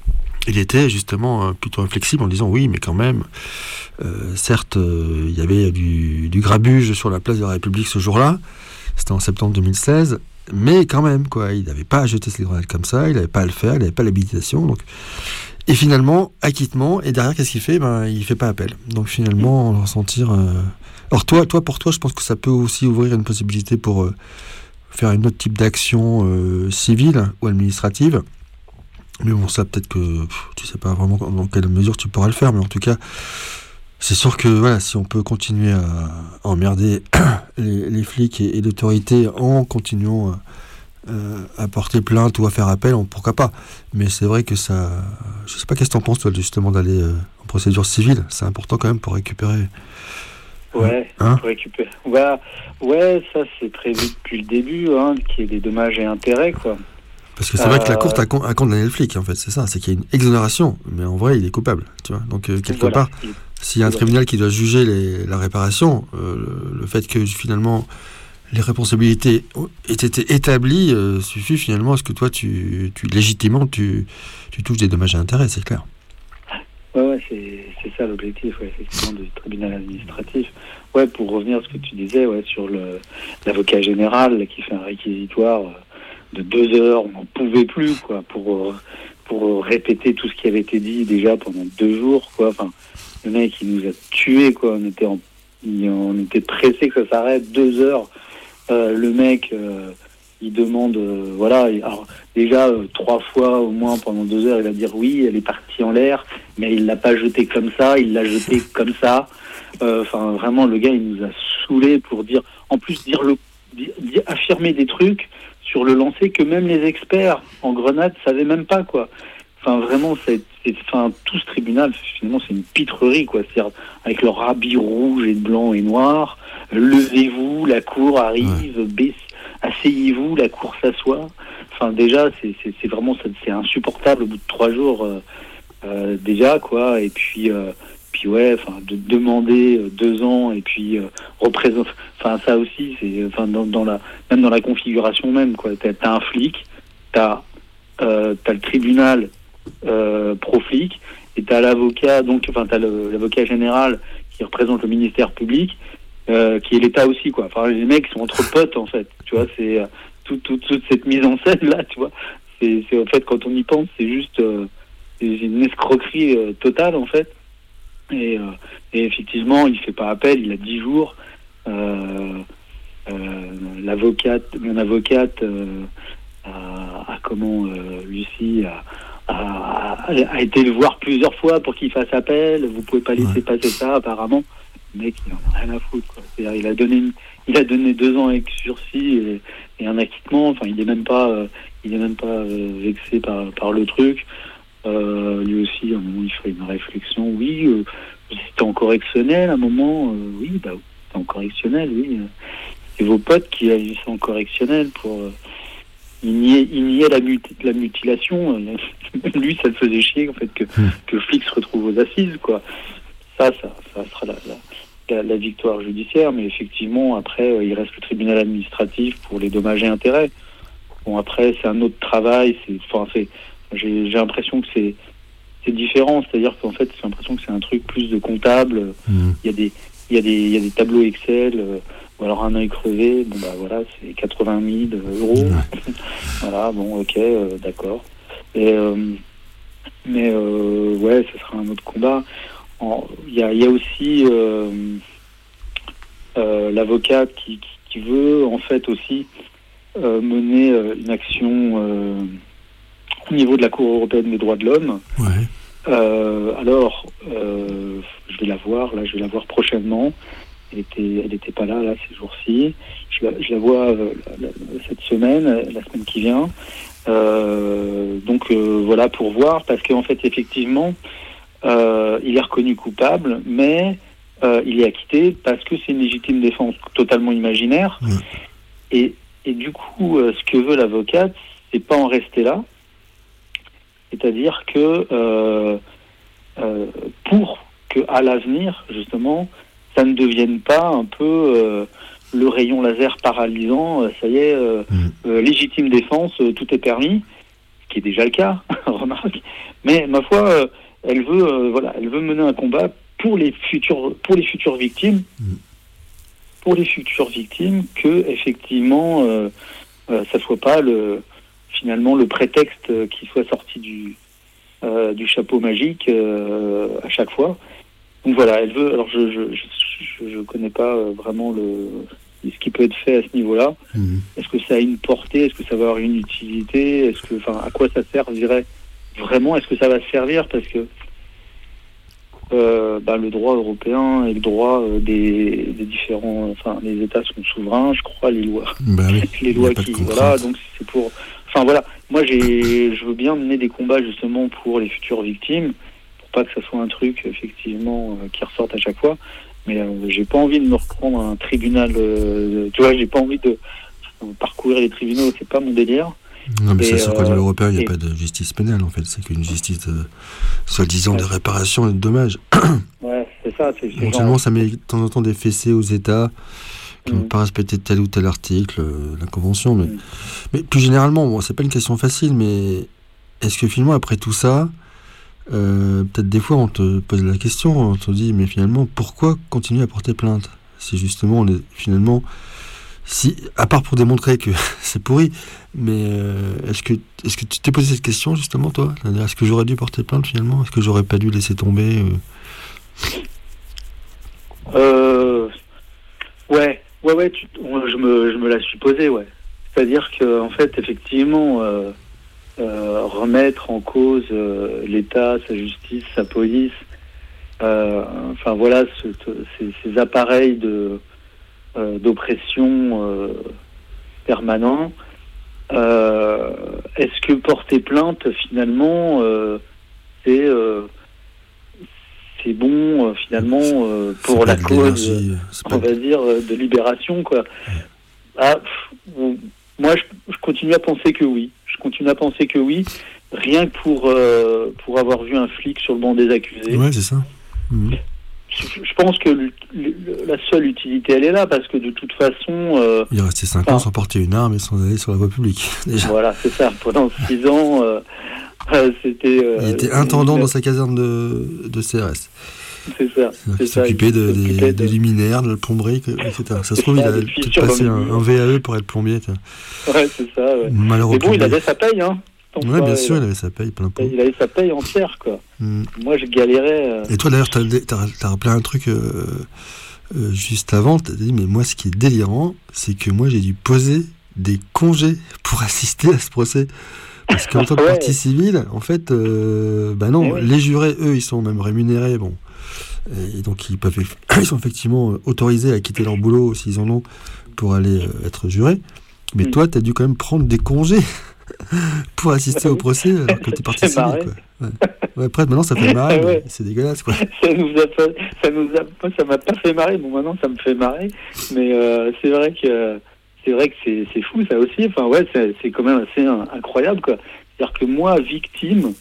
il était justement euh, plutôt inflexible en disant oui, mais quand même, euh, certes, euh, il y avait du, du grabuge sur la place de la République ce jour-là, c'était en septembre deux mille seize, mais quand même, quoi, il n'avait pas à jeter ses grenades comme ça, il n'avait pas à le faire, il n'avait pas l'habilitation, donc... Et finalement, acquittement, et derrière, qu'est-ce qu'il fait ? Ben, il ne fait pas appel. Donc finalement, on va ressentir... Euh... Alors toi, toi, pour toi, je pense que ça peut aussi ouvrir une possibilité pour euh, faire un autre type d'action euh, civile ou administrative. Mais bon, ça, peut-être que pff, tu ne sais pas vraiment dans quelle mesure tu pourras le faire, mais en tout cas, c'est sûr que voilà, si on peut continuer à, à emmerder les, les flics et, et l'autorité en continuant... Euh, Euh, à porter plainte ou à faire appel, on, pourquoi pas. Mais c'est vrai que ça... Je sais pas qu'est-ce que t'en penses, toi, justement, d'aller euh, en procédure civile. C'est important quand même pour récupérer... Ouais, hein pour récupérer... Ouais, ouais, ça, c'est prévu depuis le début, hein, qu'il y ait des dommages et intérêts, quoi. Parce que c'est euh... vrai que la Cour a, con- a condamné le flic, en fait, c'est ça. C'est qu'il y a une exonération, mais en vrai, il est coupable, tu vois. Donc, euh, quelque voilà. part, il... s'il y a un voilà. tribunal qui doit juger les, la réparation, euh, le, le fait que, finalement... les responsabilités aient été établies, euh, suffit finalement à ce que toi, tu, tu légitimement, tu, tu touches des dommages et intérêts, c'est clair. Ouais, ouais, c'est, c'est ça l'objectif, ouais, effectivement, du tribunal administratif. Ouais, pour revenir à ce que tu disais, ouais, sur le, l'avocat général là, qui fait un réquisitoire de deux heures, on n'en pouvait plus, quoi, pour, pour répéter tout ce qui avait été dit déjà pendant deux jours, quoi. Enfin, le mec, il nous a tués, quoi. On était, en, on était pressés que ça s'arrête, deux heures. Euh, le mec, euh, il demande, euh, voilà, alors, déjà euh, trois fois au moins pendant deux heures, il va dire oui, elle est partie en l'air, mais il l'a pas jetée comme ça, il l'a jetée comme ça. Enfin, euh, vraiment, le gars, il nous a saoulés pour dire, en plus, dire le, dire, dire, affirmer des trucs sur le lancer que même les experts en grenade savaient même pas, quoi. enfin vraiment, c'est, c'est, enfin tout ce tribunal, finalement, c'est une pitrerie, quoi. C'est-à-dire avec leur habit rouge et blanc et noir. Levez-vous, la cour arrive. Ouais. Baisse, asseyez-vous, la cour s'assoit. Enfin déjà, c'est, c'est, c'est vraiment, c'est insupportable au bout de trois jours euh, euh, déjà, quoi. Et puis. Euh, Puis ouais, enfin de demander euh, deux ans et puis euh, représente, enfin ça aussi c'est, enfin dans, dans la même dans la configuration même quoi. T'as, t'as un flic, t'as euh, t'as le tribunal euh, pro-flic et t'as l'avocat donc enfin t'as le, l'avocat général qui représente le ministère public euh, qui est l'État aussi quoi. Enfin les mecs sont entre potes en fait. Tu vois c'est euh, tout, tout, toute cette mise en scène là tu vois. C'est, c'est en fait quand on y pense c'est juste euh, c'est une escroquerie euh, totale en fait. Et, euh, et effectivement, il fait pas appel, il a dix jours. Euh, euh, l'avocate, mon avocate, euh, a, a comment euh, Lucie a, a, a été le voir plusieurs fois pour qu'il fasse appel. Vous pouvez pas laisser ouais. passer ça, apparemment. Le mec, il en a rien à foutre. Quoi. C'est-à-dire, il a donné, une, il a donné deux ans avec sursis et, et un acquittement. Enfin, il est même pas, euh, il est même pas euh, vexé par par le truc. Euh, lui aussi, à un moment, il fait une réflexion. Oui, euh, c'était en correctionnel à un moment. Euh, oui, bah, c'était en correctionnel, oui. C'est vos potes qui agissent en correctionnel pour. Euh, il niait, il niait la, mut- la mutilation. Lui, ça le faisait chier, en fait, que, mmh. que le flic se retrouve aux assises, quoi. Ça, ça, ça sera la, la, la, la victoire judiciaire, mais effectivement, après, euh, il reste le tribunal administratif pour les dommages et intérêts. Bon, après, c'est un autre travail. C'est, enfin, c'est. J'ai, j'ai l'impression que c'est, c'est différent, c'est-à-dire qu'en fait, j'ai l'impression que c'est un truc plus de comptable. Mmh. Il y a des, il y a des, il y a des tableaux Excel, euh, ou alors un œil crevé. Bon bah voilà, c'est quatre-vingt mille euros. Mmh. Voilà, bon, ok, euh, d'accord. Et euh, mais euh, ouais, ce sera un autre combat. Il y a, il y a aussi euh, euh, l'avocate qui, qui, qui veut en fait aussi euh, mener euh, une action. Euh, au niveau de la Cour européenne des droits de l'homme. Ouais. Euh, alors, euh, je vais la voir, là, je vais la voir prochainement. Elle était, elle était pas là, là, ces jours-ci. Je la, je la vois euh, la, la, cette semaine, la semaine qui vient. Euh, donc, euh, voilà, pour voir, parce qu'en fait, effectivement, euh, il est reconnu coupable, mais euh, il est acquitté parce que c'est une légitime défense totalement imaginaire. Ouais. Et, et du coup, euh, ce que veut l'avocate, c'est pas en rester là. C'est-à-dire que euh, euh, pour que à l'avenir, justement, ça ne devienne pas un peu euh, le rayon laser paralysant, euh, ça y est, euh, mmh. euh, légitime défense, euh, tout est permis, ce qui est déjà le cas, remarque. Mais ma foi, euh, elle veut, euh, voilà, elle veut mener un combat pour les futures, pour les futures victimes, mmh. pour les futures victimes, que effectivement, euh, euh, ça soit pas le finalement le prétexte qui soit sorti du euh, du chapeau magique euh, à chaque fois. Donc voilà, elle veut. Alors je je je, je connais pas vraiment le ce qui peut être fait à ce niveau-là. Mmh. Est-ce que ça a une portée? Est-ce que ça va avoir une utilité? Est-ce que, enfin, à quoi ça servirait vraiment? Est-ce que ça va servir? Parce que euh, bah, le droit européen et le droit euh, des, des différents, enfin, les États sont souverains, je crois, les lois, bah oui, les lois qui, voilà. Donc c'est pour. Enfin voilà, moi j'ai, je veux bien mener des combats justement pour les futures victimes, pour pas que ça soit un truc effectivement euh, qui ressorte à chaque fois. Mais euh, j'ai pas envie de me reprendre un tribunal. Euh, tu vois, j'ai pas envie de euh, parcourir les tribunaux, c'est pas mon délire. Non, mais et ça, c'est qu'au niveau européen, il n'y a et... pas de justice pénale en fait. C'est qu'une justice de, soi-disant, ouais. de réparation et de dommages. Ouais, c'est ça. C'est, c'est genre... ça met de temps en temps des fessées aux États qui n'ont mmh. pas respecté tel ou tel article, euh, la Convention. Mais, mmh. mais plus généralement, bon, c'est pas une question facile, mais est-ce que finalement, après tout ça, euh, peut-être des fois, on te pose la question, on te dit, mais finalement, pourquoi continuer à porter plainte? Si justement, on est finalement, si, à part pour démontrer que c'est pourri, mais euh, est-ce que, est-ce que tu t'es posé cette question justement, toi? Est-ce que j'aurais dû porter plainte finalement? Est-ce que j'aurais pas dû laisser tomber euh... Euh, ouais. Ouais, ouais, tu, je me, je me la suis posée, ouais. C'est-à-dire que, en fait, effectivement, euh, euh, remettre en cause euh, l'État, sa justice, sa police, euh, enfin voilà, ce, ces, ces appareils de euh, d'oppression euh, permanents, euh, est-ce que porter plainte, finalement, euh, c'est, euh, c'est bon, euh, finalement, euh, pour la cause, euh, on va dire, euh, de libération, quoi. Ouais. Ah, pff, moi, je, je continue à penser que oui. Je continue à penser que oui, rien que pour, euh, pour avoir vu un flic sur le banc des accusés. Ouais, c'est ça. Mmh. Je pense que le, le, la seule utilité, elle est là, parce que de toute façon... Euh, il est resté cinq ans sans porter une arme et sans aller sur la voie publique, déjà. Voilà, c'est ça. Pendant six ans, euh, euh, c'était... Euh, il était intendant dans sa caserne de, de C R S. C'est ça. Il s'occupait de, des, de... des luminaires, de la plomberie, et cetera. Ça se trouve, ça, il a peut-être passé un, un V A E pour être plombier. T'as. Ouais, c'est ça. Ouais. Malheureux. Mais bon, il avait sa paye, hein. Oui, bien il sûr, il avait sa paye plein pot. Il avait sa paye entière, quoi. Mm. Moi, je galérais. Euh... Et toi, d'ailleurs, t'as, t'as, t'as rappelé un truc euh, euh, juste avant. T'as dit, mais moi, ce qui est délirant, c'est que moi, j'ai dû poser des congés pour assister à ce procès. Parce qu'en tant que ouais. partie civile, en fait, euh, bah non, ouais. les jurés, eux, ils sont même rémunérés, bon. Et donc, ils peuvent, ils sont effectivement autorisés à quitter leur boulot s'ils en ont pour aller euh, être jurés. Mais mm. toi, t'as dû quand même prendre des congés pour assister au procès alors que t'es partie civile, quoi. Ouais. Ouais, après, maintenant, ça fait marrer, ouais. C'est dégueulasse, quoi. Ça nous a pas, ça nous a, ça m'a pas fait marrer. Bon, maintenant, ça me fait marrer, mais euh, c'est vrai que c'est vrai que c'est, c'est fou, ça aussi. Enfin, ouais, c'est, c'est quand même assez hein, incroyable, quoi. C'est-à-dire que moi, victime,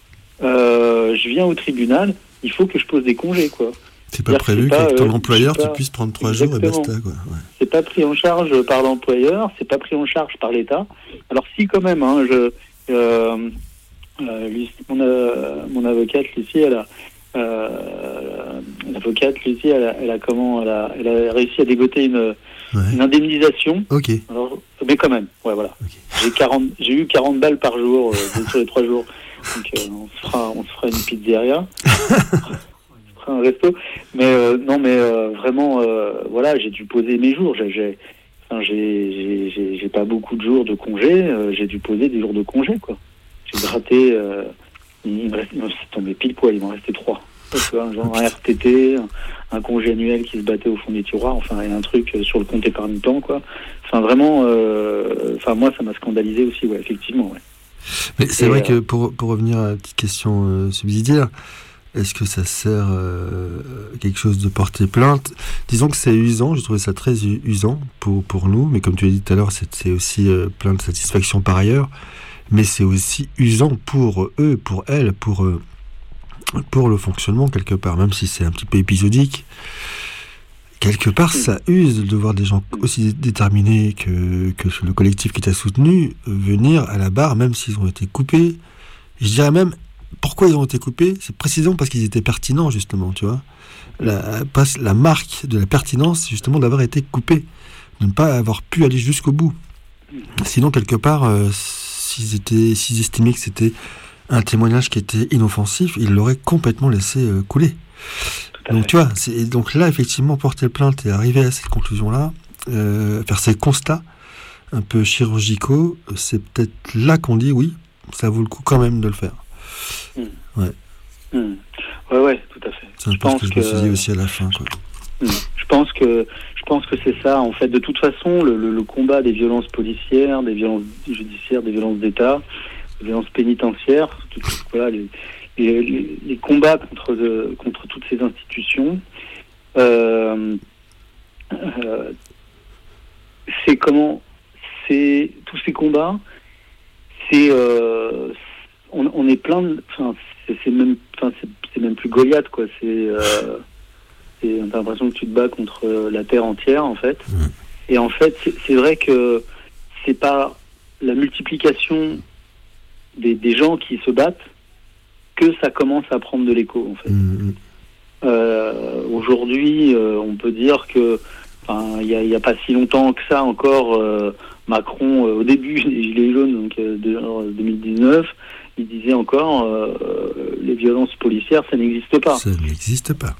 euh, je viens au tribunal, il faut que je pose des congés, quoi. C'est pas prévu c'est qu'avec pas, ton euh, employeur, tu pas... puisses prendre trois jours et basta, quoi. Ouais. C'est pas pris en charge par l'employeur, c'est pas pris en charge par l'État. Alors si, quand même, hein, je, euh, euh, lui, mon, euh, mon avocate, Lucie, elle a, euh, l'avocate, Lucie, elle a, elle a comment, elle a, elle a réussi à dégoter une, ouais. une indemnisation. Ok. Alors, mais quand même, ouais, voilà. Okay. J'ai quarante, j'ai eu quarante balles par jour euh, sur les trois jours. Donc, euh, on se fera, on se fera une pizzeria. un resto, mais euh, non, mais euh, vraiment, euh, voilà, j'ai dû poser mes jours. J'ai, j'ai, enfin, j'ai, j'ai, j'ai, j'ai pas beaucoup de jours de congé. Euh, j'ai dû poser des jours de congé, quoi. J'ai gratté. Euh, il me reste, c'est tombé pile poil. Il m'en restait trois. Un genre un R T T, un, un congé annuel qui se battait au fond des tiroirs. Enfin, et un truc sur le compte épargne-temps, quoi. Enfin, vraiment. Euh, enfin, moi, ça m'a scandalisé aussi, ouais, effectivement, ouais. Mais c'est et, vrai euh, que pour pour revenir à la petite question euh, subsidiaire. Est-ce que ça sert euh, quelque chose de porter plainte ? Disons que c'est usant, je trouvais ça très usant pour, pour nous, mais comme tu l'as dit tout à l'heure, c'est, c'est aussi euh, plein de satisfaction par ailleurs, mais c'est aussi usant pour eux, pour elles, pour, euh, pour le fonctionnement quelque part, même si c'est un petit peu épisodique. Quelque part, ça use de voir des gens aussi déterminés que, que le collectif qui t'a soutenu venir à la barre, même s'ils ont été coupés. Je dirais même, pourquoi ils ont été coupés ? C'est précisément parce qu'ils étaient pertinents, justement, tu vois. La, la marque de la pertinence, c'est justement d'avoir été coupés, de ne pas avoir pu aller jusqu'au bout. Sinon, quelque part, euh, s'ils, étaient, s'ils estimaient que c'était un témoignage qui était inoffensif, ils l'auraient complètement laissé euh, couler. Donc, tu vois, c'est, donc là, effectivement, porter plainte et arriver à cette conclusion-là, euh, faire ces constats un peu chirurgicaux, c'est peut-être là qu'on dit oui, ça vaut le coup quand même de le faire. Mmh. Ouais. Mmh. Ouais, ouais, tout à fait. C'est un peu ce que je me suis dit aussi à la fin, quoi. Mmh. Je pense que je pense que c'est ça, en fait. De toute façon, le, le, le combat des violences policières, des violences judiciaires, des violences d'État, des violences pénitentiaires, tout, voilà, les, les, les, les combats contre de, contre toutes ces institutions, euh, euh, c'est comment, c'est tous ces combats, c'est euh, On, on est plein de, enfin, c'est, c'est même, enfin, c'est, c'est même plus Goliath, quoi. C'est, euh, c'est, t'as l'impression que tu te bats contre la terre entière, en fait. Mmh. Et en fait, c'est, c'est vrai que c'est pas la multiplication des, des gens qui se battent que ça commence à prendre de l'écho, en fait. Mmh. Euh, aujourd'hui, euh, on peut dire que, enfin, il y a, y a pas si longtemps que ça encore, euh, Macron, euh, au début des Gilets jaunes, donc euh, de, en deux mille dix-neuf. Il disait encore euh, les violences policières, ça n'existe pas. Ça n'existe pas.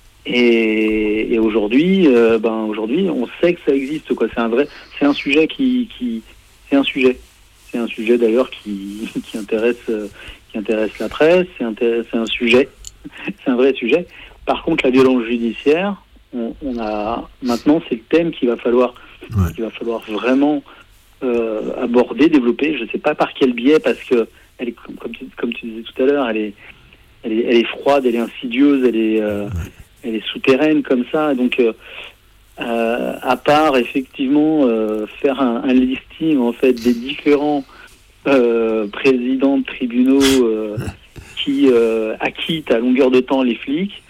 Et, et aujourd'hui, euh, ben aujourd'hui, on sait que ça existe, quoi. C'est un vrai, c'est un sujet qui, qui c'est un sujet, c'est un sujet d'ailleurs qui, qui intéresse, euh, qui intéresse la presse. C'est, intéress, c'est un sujet, c'est un vrai sujet. Par contre, la violence judiciaire, on, on a maintenant, c'est le thème qu'il va falloir, ouais. qu'il va falloir vraiment euh, abordée, développée. Je ne sais pas par quel biais, parce que elle est, comme tu, comme tu disais tout à l'heure, elle est, elle est, elle est froide, elle est insidieuse, elle est, euh, elle est souterraine comme ça. Donc, euh, euh, à part effectivement euh, faire un, un listing en fait des différents euh, présidents de tribunaux euh, qui euh, acquittent à longueur de temps les flics.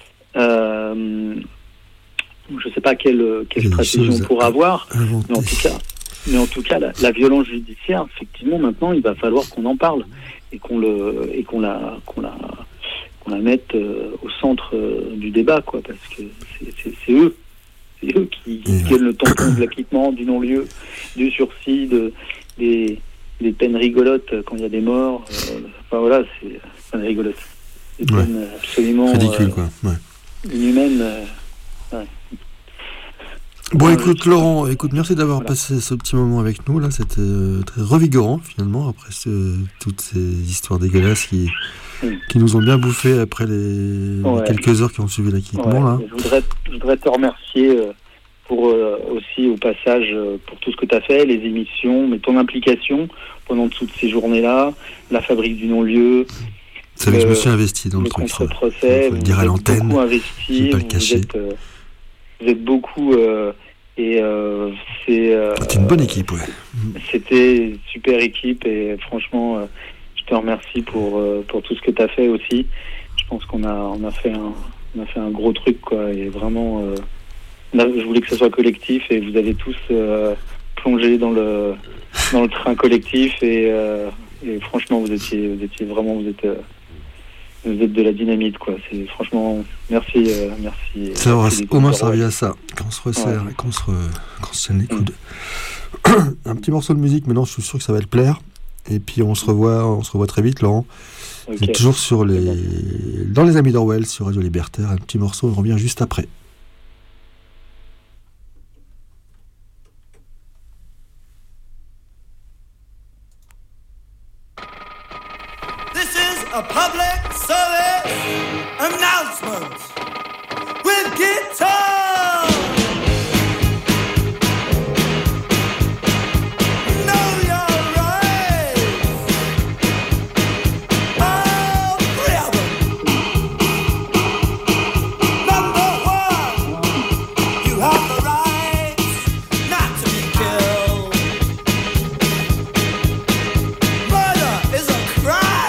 Euh, je ne sais pas quelle, quelle stratégie on pourra avoir, mais en tout cas, mais en tout cas, la, la violence judiciaire, effectivement, maintenant, il va falloir qu'on en parle et qu'on le et qu'on la qu'on la qu'on la mette euh, au centre euh, du débat, quoi, parce que c'est, c'est, c'est eux, c'est eux qui, qui tiennent le tampon de l'acquittement, du non-lieu, du sursis, de des, des peines rigolotes quand il y a des morts. Euh, enfin voilà, c'est, c'est pas des rigolotes, des ouais. peines absolument ridicule, euh, quoi. Ouais. Inhumaines. Euh, ouais. Bon, Ah, écoute, je... Laurent, écoute, merci d'avoir voilà. passé ce petit moment avec nous, là. C'était euh, très revigorant, finalement, après ce, toutes ces histoires dégueulasses qui, oui. qui nous ont bien bouffé après les, ouais. les quelques heures qui ont suivi l'acquittement, ouais. là. Je voudrais, je voudrais te remercier euh, pour euh, aussi, au passage, euh, pour tout ce que tu as fait, les émissions, mais ton implication pendant toutes ces journées-là, la fabrique du non-lieu. C'est vrai que je me suis investi dans le, le truc. Contre-procès, vous, vous dire à l'antenne, beaucoup investi, pas le cacher. Vous êtes, euh, vous êtes beaucoup... Euh, et euh, c'est... Euh, c'était une bonne équipe, ouais. C'était une super équipe et franchement, euh, je te remercie pour, euh, pour tout ce que tu as fait aussi. Je pense qu'on a, on a, fait, un, on a fait un gros truc, quoi, et vraiment... Euh, là, je voulais que ce soit collectif et vous avez tous euh, plongé dans le, dans le train collectif et, euh, et franchement, vous étiez, vous étiez vraiment... Vous êtes, euh, vous êtes de la dynamite, quoi. C'est franchement, merci, euh, merci. Ça aura au moins servi à ça, quand on se resserre ouais. et qu'on se, re... qu'on se tienne les coudes. Mmh. Un petit morceau de musique, maintenant je suis sûr que ça va te plaire. Et puis on se revoit, on se revoit très vite, Laurent. Okay. C'est toujours sur les, dans les Amis d'Orwell sur Radio Libertaire. Un petit morceau, on revient juste après. A public service announcement with guitar. Know your rights. All three of them. Number one, you have the right not to be killed. Murder is a crime.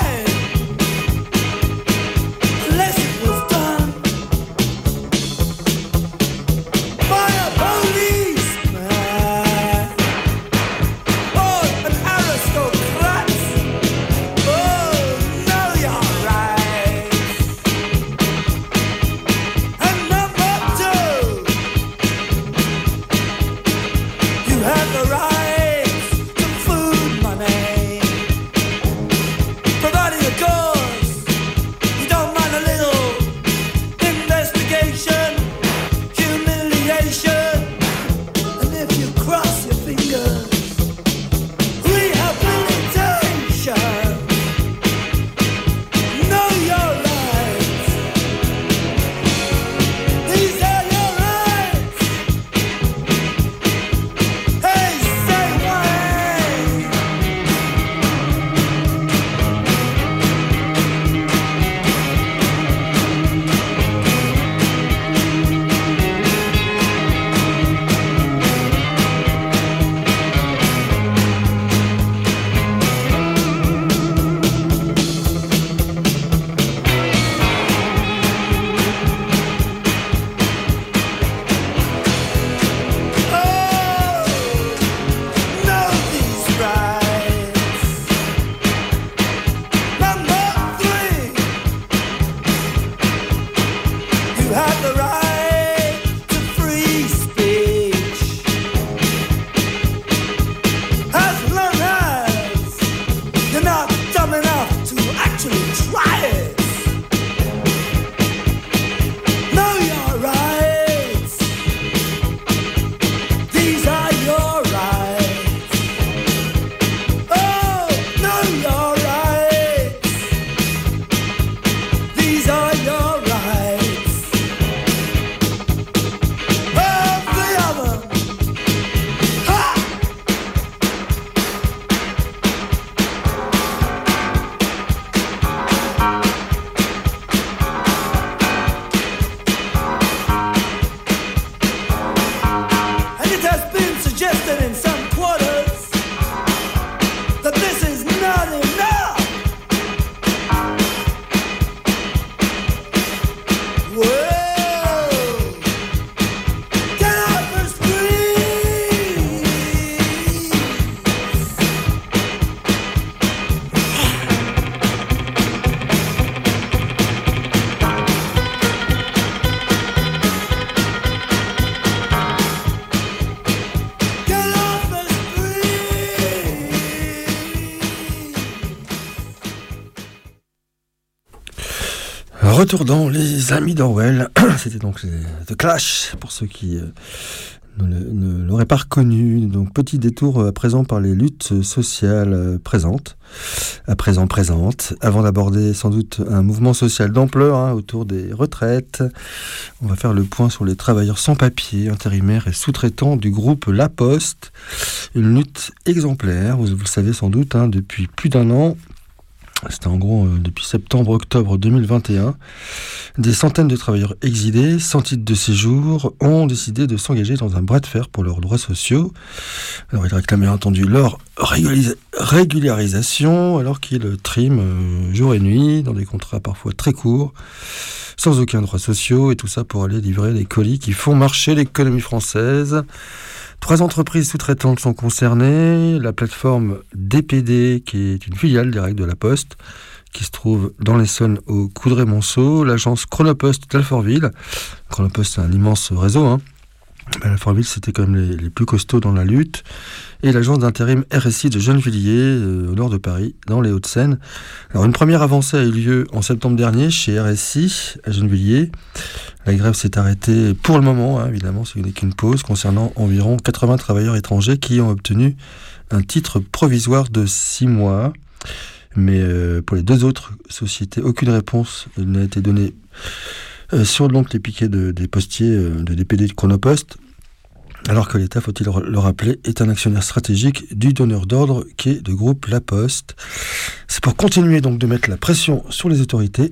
Retour dans Les Amis d'Orwell. C'était donc les The Clash, pour ceux qui euh, ne, ne l'auraient pas reconnu. Donc, petit détour à présent par les luttes sociales euh, présentes, à présent présentes, avant d'aborder sans doute un mouvement social d'ampleur hein, autour des retraites. On va faire le point sur les travailleurs sans papier, intérimaires et sous-traitants du groupe La Poste. Une lutte exemplaire, vous, vous le savez sans doute, hein, depuis plus d'un an. C'était en gros euh, depuis septembre-octobre deux mille vingt et un. Des centaines de travailleurs exilés, sans titre de séjour, ont décidé de s'engager dans un bras de fer pour leurs droits sociaux. Alors ils réclament bien entendu leur régularis- régularisation, alors qu'ils triment euh, jour et nuit, dans des contrats parfois très courts, sans aucun droit social, et tout ça pour aller livrer les colis qui font marcher l'économie française. Trois entreprises sous-traitantes sont concernées. La plateforme D P D, qui est une filiale directe de La Poste, qui se trouve dans l'Essonne au Coudray-Monceau. L'agence Chronopost d'Alfortville. Chronopost, c'est un immense réseau. Hein. Ben, Alfortville, c'était quand même les, les plus costauds dans la lutte. Et l'agence d'intérim R S I de Gennevilliers, euh, au nord de Paris, dans les Hauts-de-Seine. Alors, une première avancée a eu lieu en septembre dernier chez R S I, à Gennevilliers. La grève s'est arrêtée pour le moment, hein, évidemment, ce n'est qu'une pause, concernant environ quatre-vingts travailleurs étrangers qui ont obtenu un titre provisoire de six mois. Mais euh, pour les deux autres sociétés, aucune réponse n'a été donnée euh, sur donc, les piquets de, des postiers euh, de D P D de Chronopost. Alors que l'État, faut-il le rappeler, est un actionnaire stratégique du donneur d'ordre qui est le groupe La Poste. C'est pour continuer donc de mettre la pression sur les autorités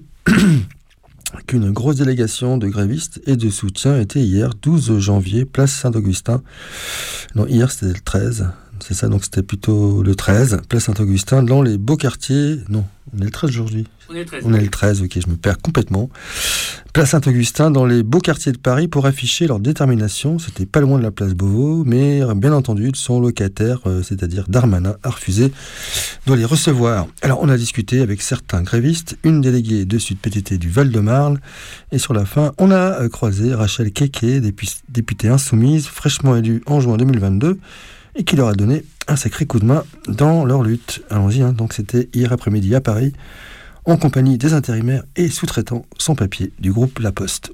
qu'une grosse délégation de grévistes et de soutien était hier, douze janvier, place Saint-Augustin. Non, hier c'était le treize, c'est ça, donc c'était plutôt le treize, place Saint-Augustin, dans les beaux quartiers. Non, on est le treize aujourd'hui. On est le treize. On est le treize, ok, je me perds complètement. Place Saint-Augustin, dans les beaux quartiers de Paris, pour afficher leur détermination. C'était pas loin de la place Beauvau, mais bien entendu, son locataire, euh, c'est-à-dire Darmanin, a refusé de les recevoir. Alors, on a discuté avec certains grévistes, une déléguée de Sud P T T du Val-de-Marne, et sur la fin, on a euh, croisé Rachel Keke, députée insoumise, fraîchement élue en juin deux mille vingt-deux, et qui leur a donné un sacré coup de main dans leur lutte. Allons-y, hein, donc c'était hier après-midi à Paris, en compagnie des intérimaires et sous-traitants sans papier du groupe La Poste.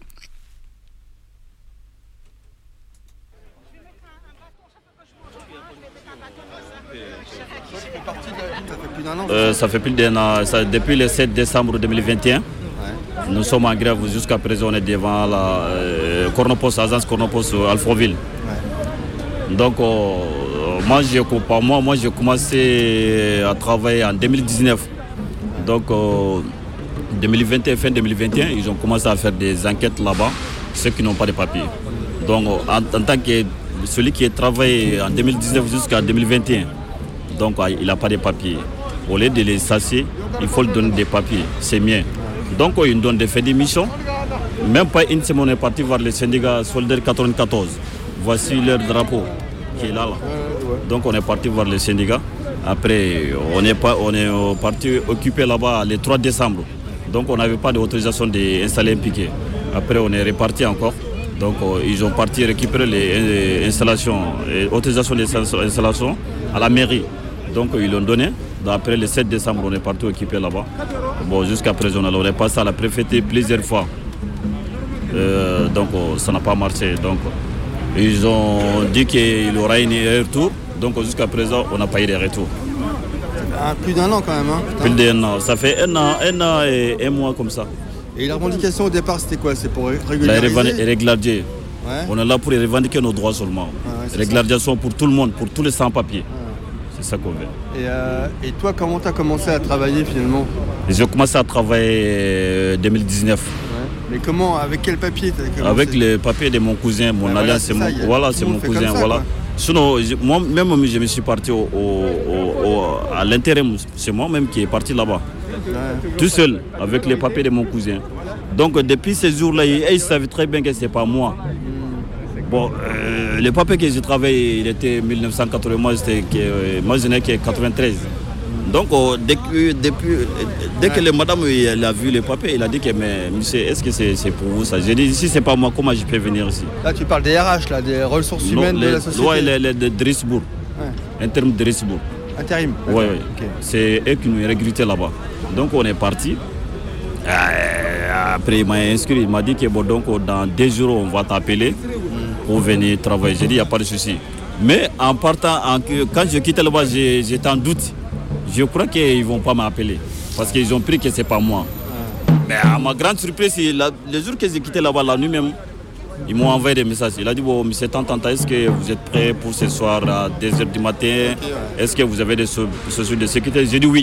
Euh, ça fait plus d'un an, ça, depuis le sept décembre deux mille vingt et un, ouais. Nous sommes en grève jusqu'à présent, on est devant la euh, Chronopost, agence Chronopost à Alfortville. Ouais. Donc, euh, moi, j'ai, moi, moi j'ai commencé à travailler en deux mille dix-neuf. Donc, euh, deux mille vingt et un, fin deux mille vingt et un, ils ont commencé à faire des enquêtes là-bas, ceux qui n'ont pas de papiers. Donc, en, en tant que celui qui a travaillé en deux mille dix-neuf jusqu'à deux mille vingt et un, donc il n'a pas de papiers. Au lieu de les sasser, il faut lui donner des papiers, c'est mieux. Donc, ils nous donnent des faits d'émission. Même pas une semaine, on est parti voir le syndicat Solidaire quatre-vingt-quatorze. Voici leur drapeau qui est là, là. Donc, on est parti voir le syndicat. Après, on est, pas, on est parti occuper là-bas le trois décembre. Donc, on n'avait pas d'autorisation d'installer un piquet. Après, on est reparti encore. Donc, ils ont parti récupérer les installations, l'autorisation d'installation à la mairie. Donc, ils l'ont donné. Après, le sept décembre, on est parti occuper là-bas. Bon, jusqu'à présent, on est passé à la préfecture plusieurs fois. Euh, donc, ça n'a pas marché. Donc, ils ont dit qu'il y aura un retour. Donc jusqu'à présent, on n'a pas eu de retour. Ah, plus d'un an quand même. Hein, plus d'un an. Ça fait un an, un an et un mois comme ça. Et la revendication au départ, c'était quoi? C'est pour régulariser? La régulariser. Ouais. On est là pour revendiquer nos droits seulement. Ah ouais, régularisation pour tout le monde, pour tous les sans-papiers. Ah. C'est ça qu'on veut. Et, euh, et toi, comment tu as commencé à travailler finalement? J'ai commencé à travailler en deux mille dix-neuf. Mais comment? Avec quel papier t'as commencé? Avec les papiers de mon cousin, mon ah, alliance, voilà, c'est mon, voilà, c'est mon cousin. Ça, voilà. Sinon, moi-même, je me suis parti au, au, au, à l'intérim. C'est moi-même qui est parti là-bas. Ouais. Tout seul, avec les papiers de mon cousin. Donc, depuis ces jours-là, ils savaient très bien que ce n'est pas moi. Mm. Bon, euh, les papiers que j'ai travaillé, il était mille neuf cent quatre-vingts, moi, euh, moi je n'ai que quatre-vingt-treize. Donc, euh, dès, que, depuis, dès ouais. que le madame elle a vu les papiers, il a dit que, mais monsieur, est-ce que c'est, c'est pour vous ça? J'ai dit, si ce n'est pas moi, comment je peux venir ici? Là, tu parles des R H, là, des ressources non, humaines les, de la société? Oui, les, les de Drisbourg. Ouais. Intérim de Drisbourg. Intérim? Oui, oui. Okay. C'est eux qui nous ont recrutés là-bas. Donc, on est parti. Euh, après, il m'a inscrit. Il m'a dit que bon, donc, dans deux jours, on va t'appeler pour venir travailler. J'ai dit, il n'y a pas de souci. Mais en partant, en, quand je quittais là-bas, j'étais en doute. Je crois qu'ils ne vont pas m'appeler. Parce qu'ils ont pris que ce n'est pas moi. Mais à ma grande surprise, la, le jour que j'ai quitté là-bas, la nuit même, ils m'ont envoyé des messages. Il a dit, bon, monsieur Tantanta, est-ce que vous êtes prêt pour ce soir à deux heures du matin? Est-ce que vous avez des mesures de sécurité? J'ai dit oui.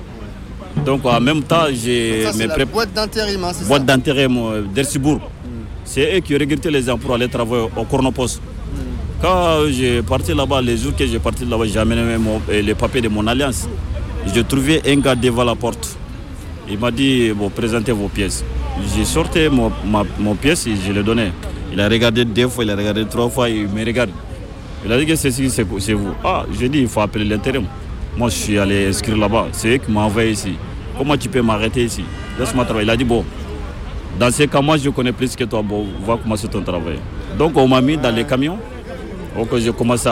Donc en même temps, j'ai... Ça, c'est mes la pré... boîte d'intérim, hein, c'est boîte ça d'intérim d'Ercibourg. Mm. C'est eux qui regrettaient les gens pour aller travailler au Cornopos. Mm. Quand j'ai parti là-bas, les jours que j'ai parti là-bas, j'ai amené mon, les papiers de mon alliance. J'ai trouvé un gars devant la porte. Il m'a dit, bon, présentez vos pièces. J'ai sorti mon, ma, mon pièce et je l'ai donné. Il a regardé deux fois, il a regardé trois fois, il me regarde. Il a dit que c'est, c'est vous. Ah, j'ai dit, il faut appeler l'intérim. Moi, je suis allé inscrire là-bas. C'est eux qui m'ont envoyé ici. Comment tu peux m'arrêter ici? Laisse-moi travailler. Il a dit, bon, dans ces cas, moi, je connais plus que toi. Bon, va commencer ton travail. Donc, on m'a mis dans les camions. Donc, j'ai commencé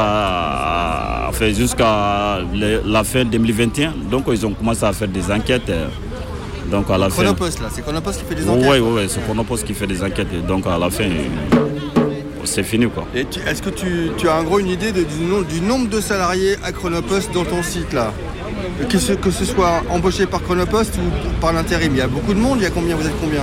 à faire jusqu'à la fin deux mille vingt et un. Donc, ils ont commencé à faire des enquêtes. Donc, à la fin... Chronopost, là. C'est Chronopost qui fait des enquêtes? Oui, oui, oui. C'est Chronopost qui fait des enquêtes. Donc, à la fin... c'est fini quoi. Et tu, est-ce que tu, tu as en gros une idée de, du, nom, du nombre de salariés à Chronopost dans ton site là? Que ce, que ce soit embauché par Chronopost ou par l'intérim, il y a beaucoup de monde, il y a combien? Vous êtes combien?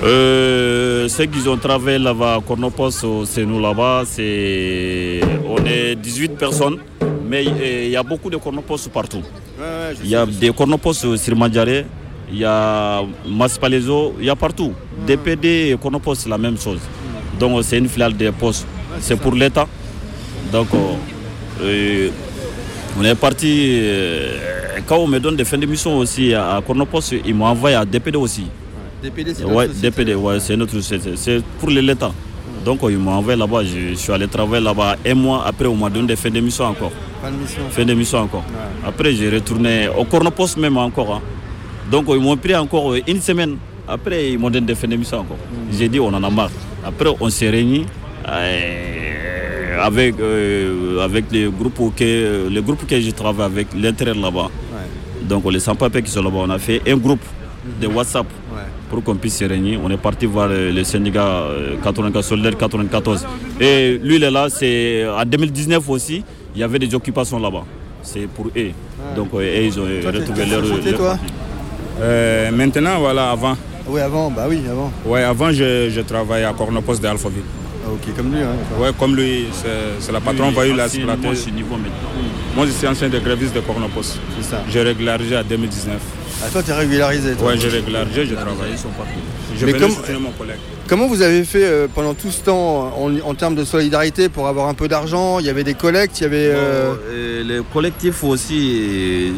euh, Ceux qui ont travaillé là-bas à Chronopost, c'est nous là-bas, c'est... on est dix-huit personnes, mais il y a beaucoup de Chronopost partout. Ouais, ouais, il y a des Chronopost sur Mandjaré, il y a Maspalaiso, il y a partout. Mmh. D P D et Chronopost, c'est la même chose. Donc c'est une filiale des postes, ouais, c'est, c'est pour l'État. Donc euh, on est parti, euh, quand on me donne des fins de mission aussi à Chronopost, ils m'ont envoyé à D P D aussi. Ouais. D P D c'est ouais, notre D P D, ouais, c'est notre société, c'est pour l'État. Ouais. Donc ils m'ont envoyé là-bas, je, je suis allé travailler là-bas un mois, après on m'a donné des fins de mission encore. Fin de mission. Fin de mission encore. Ouais. Après j'ai retourné au Chronopost même encore. Hein. Donc ils m'ont pris encore une semaine. Après, ils m'ont donné des fins d'émission encore. Mmh. J'ai dit, on en a marre. Après, on s'est réunis euh, avec, euh, avec les groupes auxquels, les groupes que je travaille avec, l'intérieur là-bas. Ouais. Donc, les sans-papiers qui sont là-bas, on a fait un groupe mmh. de WhatsApp ouais. pour qu'on puisse se réunir. On est parti voir le syndicat euh, quatre-vingt-quatorze, Solidaire quatre-vingt-quatorze. Et lui, il est là, c'est, en deux mille dix-neuf aussi, il y avait des occupations là-bas. C'est pour eux. Ouais. Donc, euh, ils ont toi, retrouvé leur... leur... Toi euh, maintenant, voilà, avant. Oui, avant, bah oui, avant. Ouais, avant, je, je travaillais à Cornopost d'Alphaville. Ah, ok, comme lui, hein. Ouais, comme lui, c'est, c'est la patronne, va lui l'exploiter. Moi, je suis niveau maintenant. Moi, je suis ancien de gréviste de Cornopost. C'est ça. J'ai régularisé en deux mille dix-neuf. Ah, toi, tu es régularisé, toi? Ouais, j'ai régularisé, j'ai travaillé. Je Mais venais comme... soutenir mon collègue. Comment vous avez fait euh, pendant tout ce temps en, en termes de solidarité pour avoir un peu d'argent? Il y avait des collectes, il y avait... Euh... Bon, les collectifs aussi,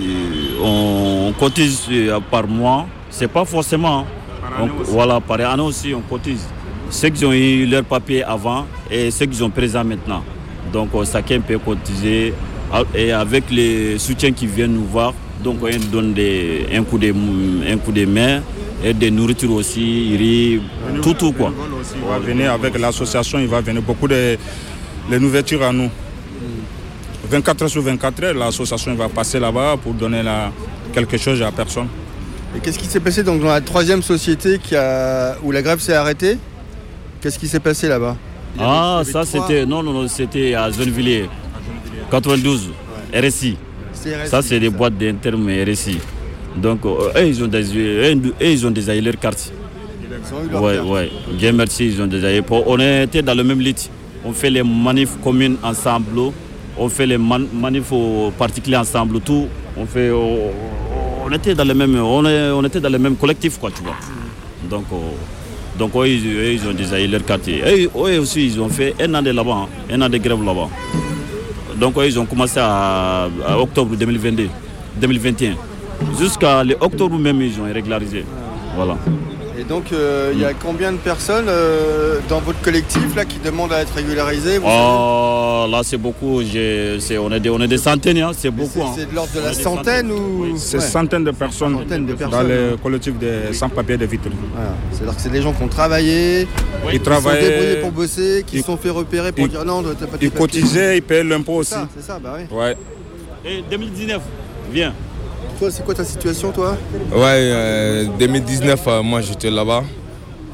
on cotise par mois. C'est pas forcément... On, voilà, par année aussi, on cotise. Ceux qui ont eu leur papier avant et ceux qui sont présents maintenant. Donc, chacun peut cotiser et avec les soutiens qui viennent nous voir. Donc, on donne des, un, coup de, un coup de main et des nourritures aussi, riz, tout, tout quoi. Il va venir avec l'association, il va venir beaucoup de les nourritures à nous. vingt-quatre heures sur vingt-quatre heures, l'association va passer là-bas pour donner la, quelque chose à la personne. Et qu'est-ce qui s'est passé donc dans la troisième société qui a, où la grève s'est arrêtée? Qu'est-ce qui s'est passé là-bas? Ah, ça trois... c'était non, non, non, c'était à Gennevilliers, quatre-vingt-douze, ouais. R S I. C'est R S I. Ça, c'est des ça. boîtes d'interme R S I. Donc, euh, eux, ils ont des, eux, ils ont déjà eu leur carte. Ils ont eu leur ouais, carte. ouais. Bien merci, ils ont déjà eu. On était dans le même lit. On fait les manifs communes ensemble. On fait les man- manifs particuliers ensemble. Tout. On fait. Oh, on était dans le même, on, est, on était dans le même collectif, quoi, tu vois. Donc, euh, donc eux, ils, eux, ils ont déjà eu leur quartier. Et eux aussi, ils ont fait un an de là-bas, hein, un an de grève là-bas. Donc, eux, ils ont commencé à, à octobre deux mille vingt-deux, deux mille vingt et un. Jusqu'à octobre même, ils ont régularisé. Voilà. Et donc, il euh, y a combien de personnes euh, dans votre collectif là, qui demandent à être régularisées? Oh, là, c'est beaucoup. J'ai, c'est, on, est des, on est des centaines, hein, c'est beaucoup. C'est, hein. c'est de l'ordre de la centaine ou... Oui, c'est ouais. centaines de personnes, centaines de personnes dans le collectif des sans-papiers de Vitry. Voilà. C'est-à-dire que c'est des gens qui ont travaillé, oui. qui ils sont débrouillés pour bosser, qui se sont fait repérer pour ils, dire non, t'as pas de Ils cotisaient, ils payaient l'impôt aussi. Ça, c'est ça, bah oui. Ouais. Et deux mille dix-neuf, viens. Toi, c'est quoi ta situation, toi? Ouais, euh, deux mille dix-neuf, euh, moi j'étais là-bas.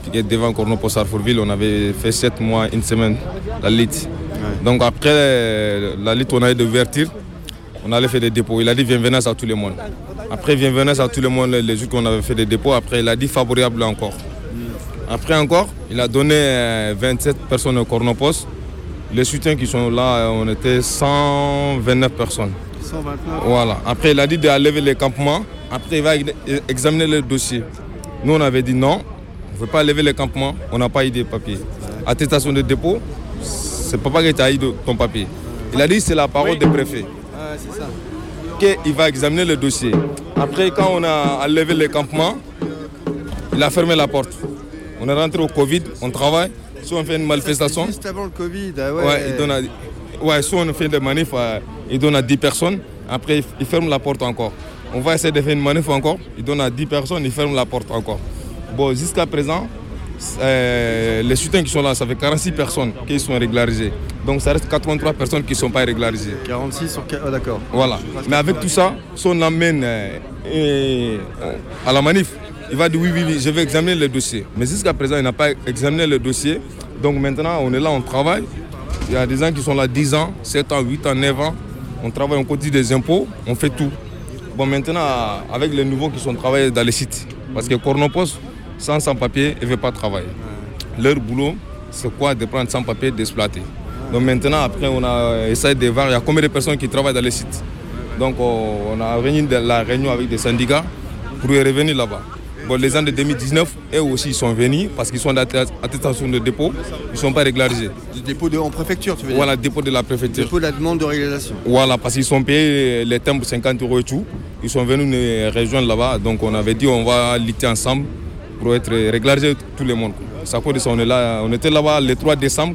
qui est devant Cornopos Alfortville, on avait fait sept mois, une semaine, la lutte. Ouais. Donc après la lutte, on allait d'ouverture, on allait faire des dépôts. Il a dit bienvenue à tout le monde. Après bienvenue à tout le monde, les jours qu'on avait fait des dépôts, après il a dit favorable encore. Après encore, il a donné vingt-sept personnes au Cornopos. Les soutiens qui sont là, on était cent vingt-neuf personnes. cent vingt-neuf. Voilà. Après, il a dit de lever les campements. Après, il va examiner le dossier. Nous, on avait dit non, on ne veut pas lever les campements, on n'a pas eu de papier. Ouais. Attestation de dépôt, c'est papa qui t'a eu ton papier. Il a dit c'est la parole oui. du préfet. Ah, c'est ça. Qu'il va examiner le dossier. Après, quand on a levé les campements, il a fermé la porte. On est rentré au Covid, on travaille. Si on fait une manifestation. Juste avant le Covid, ah ouais. Ouais, il donne à, ouais, si on fait des manifs, euh, il donne à dix personnes. Après, il ferme la porte encore. On va essayer de faire une manif encore. Il donne à dix personnes, il ferme la porte encore. Bon, jusqu'à présent, euh, les soutiens qui sont là, ça fait quarante-six personnes qui sont régularisées. Donc ça reste quatre-vingt-trois personnes qui ne sont pas régularisées. quarante-six sur quatre, oh, d'accord. Voilà. Mais avec tout ça, si on l'emmène euh, euh, à la manif, il va dire oui, oui, oui, je vais examiner le dossier. Mais jusqu'à présent, il n'a pas examiné le dossier. Donc maintenant, on est là, on travaille. Il y a des gens qui sont là dix ans, sept ans, huit ans, neuf ans. On travaille, on cotise des impôts, on fait tout. Bon, maintenant, avec les nouveaux qui sont travaillés dans les sites. Parce que Cornopos, sans sans-papier, ils ne veulent pas travailler. Leur boulot, c'est quoi? De prendre sans-papier, d'exploiter. Donc maintenant, après, on a essayé de voir, il y a combien de personnes qui travaillent dans les sites. Donc on a réuni la réunion avec des syndicats pour y revenir là-bas. Bon, les gens de deux mille dix-neuf, eux aussi, ils sont venus parce qu'ils sont d'attestation de dépôt, ils ne sont pas régularisés. Du dépôt de, en préfecture, tu veux dire? Voilà, dépôt de la préfecture. Dépôt de la demande de régularisation. Voilà, parce qu'ils sont payés les timbres cinquante euros et tout. Ils sont venus nous rejoindre là-bas, donc on avait dit on va lutter ensemble pour être régularisés tout le monde. Ça cause de ça, on est là, on était là-bas le trois décembre.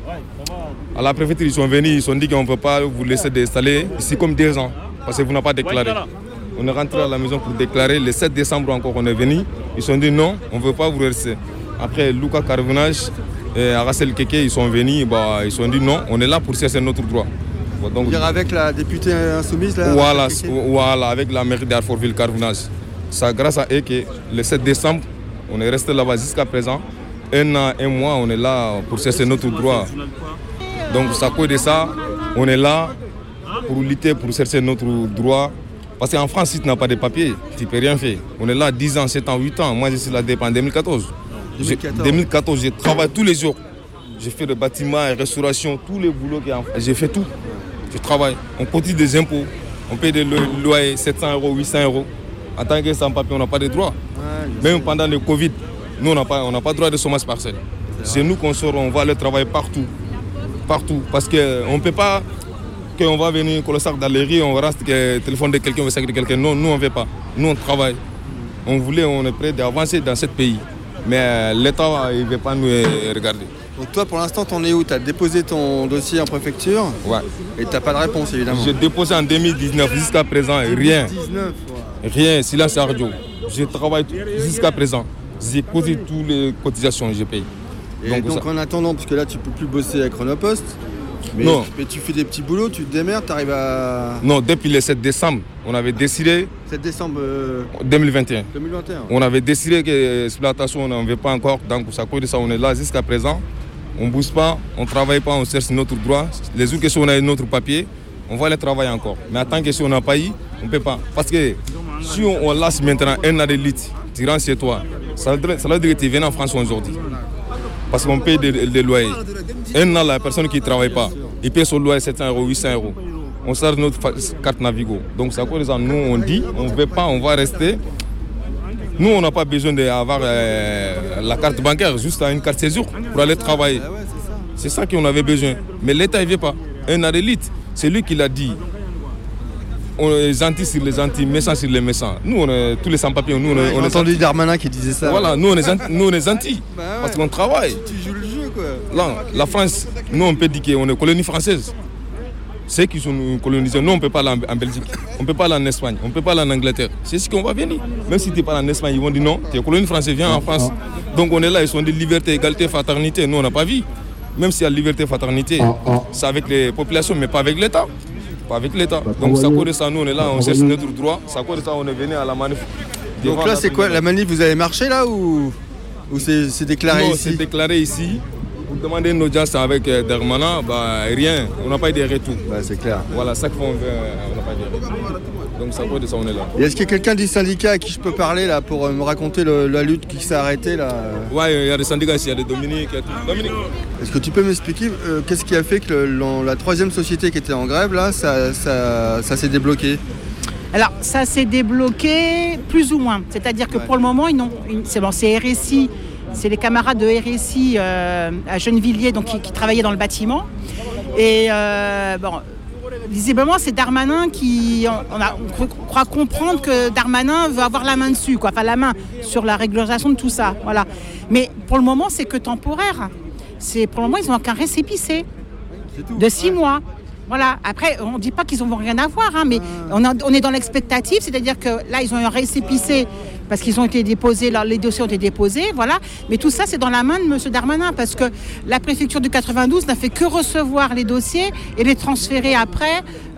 À la préfecture, ils sont venus, ils ont dit qu'on ne peut pas vous laisser d'installer ici comme deux ans, parce que vous n'avez pas déclaré. On est rentré à la maison pour déclarer. Le sept décembre encore, on est venu. Ils ont dit non, on ne veut pas vous laisser. Après, Lucas Carvenage et Aracel Keke, ils sont venus. Bah, ils ont dit non, on est là pour chercher notre droit. Donc, dire avec la députée insoumise là, voilà, voilà, avec la mairie d'Alfortville Carvenage. C'est grâce à eux que le sept décembre, on est resté là-bas jusqu'à présent. Un an, un mois, on est là pour chercher notre droit. Donc, à cause de ça, on est là pour lutter, pour chercher notre droit. Parce qu'en France, si tu n'as pas de papier, tu ne peux rien faire. On est là dix ans, sept ans, huit ans. Moi, je suis là depuis en deux mille quatorze. deux mille quatorze. deux mille quatorze, je travaille tous les jours. J'ai fait le bâtiment, la restauration, tous les boulots qu'il y a en France. J'ai fait tout. Je travaille. On cotise des impôts. On paye des loyers sept cents euros, huit cents euros. En tant que sans-papier, on n'a pas de droit. Ouais, même pendant le Covid, nous, on n'a pas, on n'a pas de droit de chômage partiel. C'est nous qu'on sort, on va aller travailler partout. Partout. Parce qu'on ne peut pas... qu'on va venir con le sac dans les rues, on reste que le téléphone de quelqu'un, le sac de quelqu'un. Non, nous on ne veut pas. Nous on travaille. On voulait, on est prêt d'avancer dans ce pays. Mais l'État, il ne veut pas nous regarder. Donc toi pour l'instant, t'en es où? Tu as déposé ton dossier en préfecture? Ouais. Et tu n'as pas de réponse évidemment? J'ai déposé en deux mille dix-neuf, jusqu'à présent, rien. deux mille dix-neuf, ouais. Rien, silence radio. Je travaille jusqu'à présent. J'ai posé toutes les cotisations que je paye. Et donc, donc en attendant, parce que là tu ne peux plus bosser avec Chronopost, Mais, non. mais tu fais des petits boulots, tu te démerdes, tu arrives à... Non, depuis le sept décembre, on avait décidé... sept décembre euh... deux mille vingt et un. deux mille vingt et un. On avait décidé que l'exploitation, on n'en veut pas encore. Donc, pour ça, cause de ça, on est là jusqu'à présent. On ne bouge pas, on ne travaille pas, on cherche notre droit. Les jours que si on a notre papier, on va aller travailler encore. Mais tant que si on n'a pas eu, on ne peut pas. Parce que si on, on lâche maintenant un an de lutte, tu rentres chez toi, ça veut dire que tu viens en France aujourd'hui. Parce qu'on paye des, des loyers. Un an, la personne qui ne travaille pas, il paye son loyer sept cents euros, huit cents euros. On charge notre carte Navigo. Donc, c'est à cause de ça, nous, on dit, on ne veut pas, on va rester. Nous, on n'a pas besoin d'avoir euh, la carte bancaire, juste une carte séjour pour aller travailler. C'est ça qu'on avait besoin. Mais l'État, il ne veut pas. Un an d'élite, c'est lui qui l'a dit. On est gentil sur les gentils, méchants sur les méchants. Nous, on est tous les sans-papiers. Nous, on est, on a entendu Darmanin qui disait ça. Voilà, nous, on est gentils, nous, on est gentils bah ouais. Parce qu'on travaille. Tu, tu joues le jeu, quoi. Là, la France, nous, on peut dire qu'on est colonie française. Ceux qui sont colonisés, nous, on ne peut pas aller en Belgique, on ne peut pas aller en Espagne, on ne peut pas aller en Angleterre. C'est ce qu'on va venir. Même si tu n'es pas en Espagne, ils vont dire non, tu es colonie française, viens en France. Donc, on est là, ils sont dit liberté, égalité, fraternité. Nous, on n'a pas vu. Même s'il y a liberté, fraternité, c'est avec les populations, mais pas avec l'État. Pas avec l'État. Donc, ça cause de ça, nous, on est là, on cherche notre droit. Ça cause de ça, on est venu à la manif. Donc là, c'est quoi la manif? Vous avez marché là ou? Ou c'est, c'est déclaré non, ici? C'est déclaré ici. Pour demander une audience avec euh, Darmanin, bah, rien, on n'a pas eu de retour. Bah, c'est clair. Voilà, chaque fois on veut, on n'a pas eu de retour. Donc ça de ça on est là. Et est-ce qu'il y a quelqu'un du syndicat à qui je peux parler là pour euh, me raconter le, la lutte qui s'est arrêtée là? Ouais, il y a des syndicats ici, il y a des Dominique et tout. Dominique. Est-ce que tu peux m'expliquer euh, qu'est-ce qui a fait que le, la troisième société qui était en grève là, ça, ça, ça s'est débloqué? Alors, ça s'est débloqué plus ou moins. C'est-à-dire que ouais. pour le moment, ils n'ont, c'est, bon, c'est R S I, c'est les camarades de R S I euh, à Gennevilliers donc, qui, qui travaillaient dans le bâtiment. Et euh, bon, visiblement, c'est Darmanin qui... On, on, a, on croit comprendre que Darmanin veut avoir la main dessus, quoi. Enfin, la main sur la régularisation de tout ça. Voilà. Mais pour le moment, c'est que temporaire. C'est, pour le moment, ils n'ont qu'un récépissé de six ouais. mois. Voilà. Après, on ne dit pas qu'ils n'ont rien à voir, hein, mais on, a, on est dans l'expectative, c'est-à-dire que là, ils ont un récépissé parce qu'ils ont été déposés, là, les dossiers ont été déposés, voilà. Mais tout ça, c'est dans la main de M. Darmanin parce que la préfecture du quatre-vingt-douze n'a fait que recevoir les dossiers et les transférer après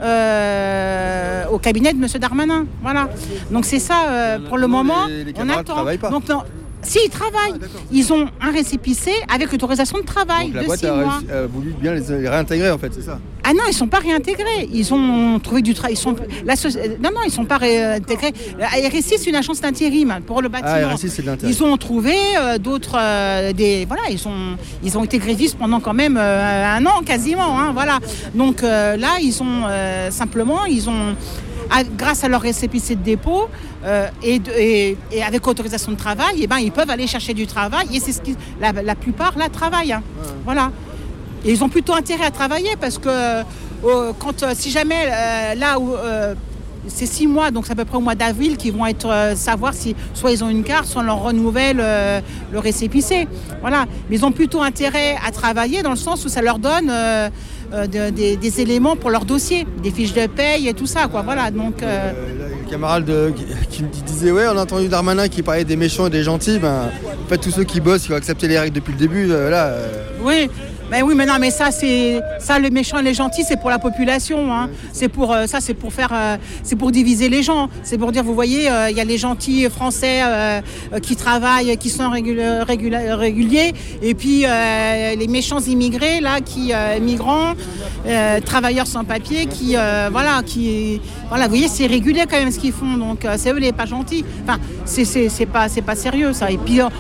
euh, au cabinet de M. Darmanin. Voilà. Donc c'est ça, euh, pour le moment, les, les on attend. Pas. Donc, non, si, ils travaillent. Ah, ils ont un récépissé avec autorisation de travail. Donc, la de boîte six a, mois. réussi, a voulu bien les, les réintégrer, en fait, c'est ça? Ah non, ils ne sont pas réintégrés. Ils ont trouvé du travail. Sont... La so... Non, non, ils ne sont pas réintégrés. R S I, c'est une agence d'intérim pour le bâtiment. Ah, R S I, c'est de l'intérim. Ils ont trouvé euh, d'autres... Euh, des... Voilà, ils ont... ils ont été grévistes pendant quand même euh, un an, quasiment. Hein, voilà. Donc euh, là, ils ont euh, simplement... Ils ont... grâce à leur récépissé de dépôt euh, et, de, et, et avec autorisation de travail, eh ben, ils peuvent aller chercher du travail et c'est ce qui, la, la plupart là travaillent. Hein. Ouais. Voilà. Et ils ont plutôt intérêt à travailler parce que euh, quand, euh, si jamais euh, là où euh, c'est six mois, donc c'est à peu près au mois d'avril qu'ils vont être euh, savoir si soit ils ont une carte, soit on leur renouvelle euh, le récépissé. Voilà. Mais ils ont plutôt intérêt à travailler dans le sens où ça leur donne euh, euh, de, des, des éléments pour leur dossier, des fiches de paye et tout ça, quoi. Voilà. Donc. Euh... Euh, les camarades de, qui, qui me disaient ouais, on a entendu Darmanin qui parlait des méchants et des gentils. Ben, en fait, tous ceux qui bossent, qui ont accepté les règles depuis le début, euh, là. Euh... Oui. Ben oui, mais non, mais ça, c'est ça, les méchants et les gentils, c'est pour la population. Hein. C'est pour euh, ça, c'est pour faire, euh, c'est pour diviser les gens. C'est pour dire, vous voyez, il euh, y a les gentils français euh, qui travaillent, qui sont régul- régul- réguliers, et puis euh, les méchants immigrés là, qui euh, migrants, euh, travailleurs sans papier, qui euh, voilà, qui voilà, vous voyez, c'est régulier quand même ce qu'ils font. Donc euh, c'est eux les pas gentils. Enfin, c'est c'est c'est pas c'est pas sérieux ça. Et puis euh,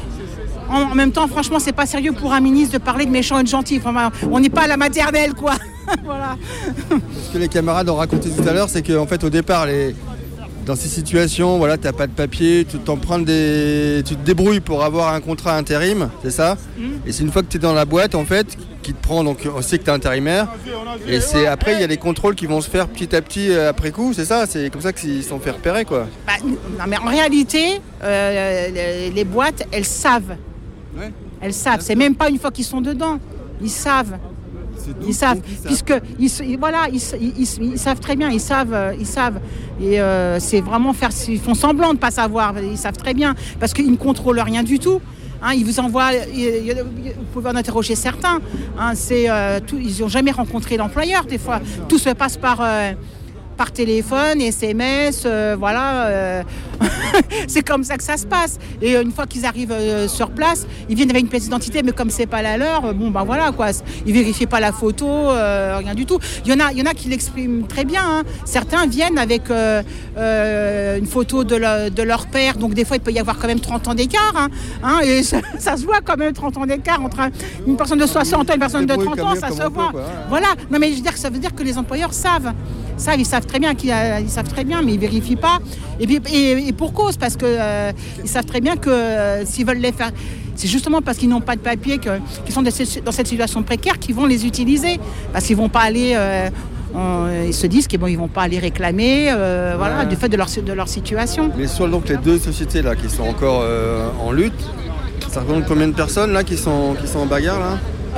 en même temps, franchement, c'est pas sérieux pour un ministre de parler de méchants et de gentils. Enfin, on n'est pas à la maternelle, quoi. Voilà. Ce que les camarades ont raconté tout à l'heure, c'est qu'en fait, au départ, les... dans ces situations, voilà, t'as pas de papier, tu t'empruntes des... tu te débrouilles pour avoir un contrat intérim, c'est ça? Mmh. Et c'est une fois que tu es dans la boîte, en fait, qui te prend, donc on sait que tu es intérimaire. Et c'est après, il y a les contrôles qui vont se faire petit à petit euh, après coup, c'est ça? C'est comme ça qu'ils se sont fait repérer, quoi. Bah, non, mais en réalité, euh, les, les boîtes, elles savent. Ouais. Elles savent. C'est même pas une fois qu'ils sont dedans. Ils savent. Ils savent. Puisque ils, voilà, ils, ils, ils savent très bien. Ils savent. Ils savent. Et euh, c'est vraiment faire. Ils font semblant de ne pas savoir. Ils savent très bien parce qu'ils ne contrôlent rien du tout. Hein, ils vous envoient. Ils, vous pouvez en interroger certains. Hein, c'est euh, tout, ils n'ont jamais rencontré l'employeur. Des fois, tout se passe par. Euh, par téléphone, S M S, euh, voilà, euh, c'est comme ça que ça se passe. Et une fois qu'ils arrivent euh, sur place, ils viennent avec une pièce d'identité, mais comme c'est pas la leur, bon ben voilà quoi, ils vérifient pas la photo, euh, rien du tout. Il y en a, il y en a qui l'expriment très bien. Hein. Certains viennent avec euh, euh, une photo de, le, de leur père, donc des fois il peut y avoir quand même trente ans d'écart, hein, hein, et ça, ça se voit quand même trente ans d'écart entre une personne de soixante ans et une personne de trente ans, ça se voit. Peut, voilà, non mais je veux dire, ça veut dire que les employeurs savent. Ça, ils savent très bien, qu'ils, ils savent très bien, mais ils vérifient pas. Et, puis, et, et pour cause, parce que euh, ils savent très bien que euh, s'ils veulent les faire, c'est justement parce qu'ils n'ont pas de papier, que, qu'ils sont dans cette situation précaire, qu'ils vont les utiliser, parce qu'ils vont pas aller. Euh, on, ils se disent qu'ils bon, ils vont pas aller réclamer, euh, ouais. Voilà, du fait de leur de leur situation. Mais sur donc les deux sociétés là qui sont encore euh, en lutte, ça représente combien de personnes là qui sont qui sont en bagarre là?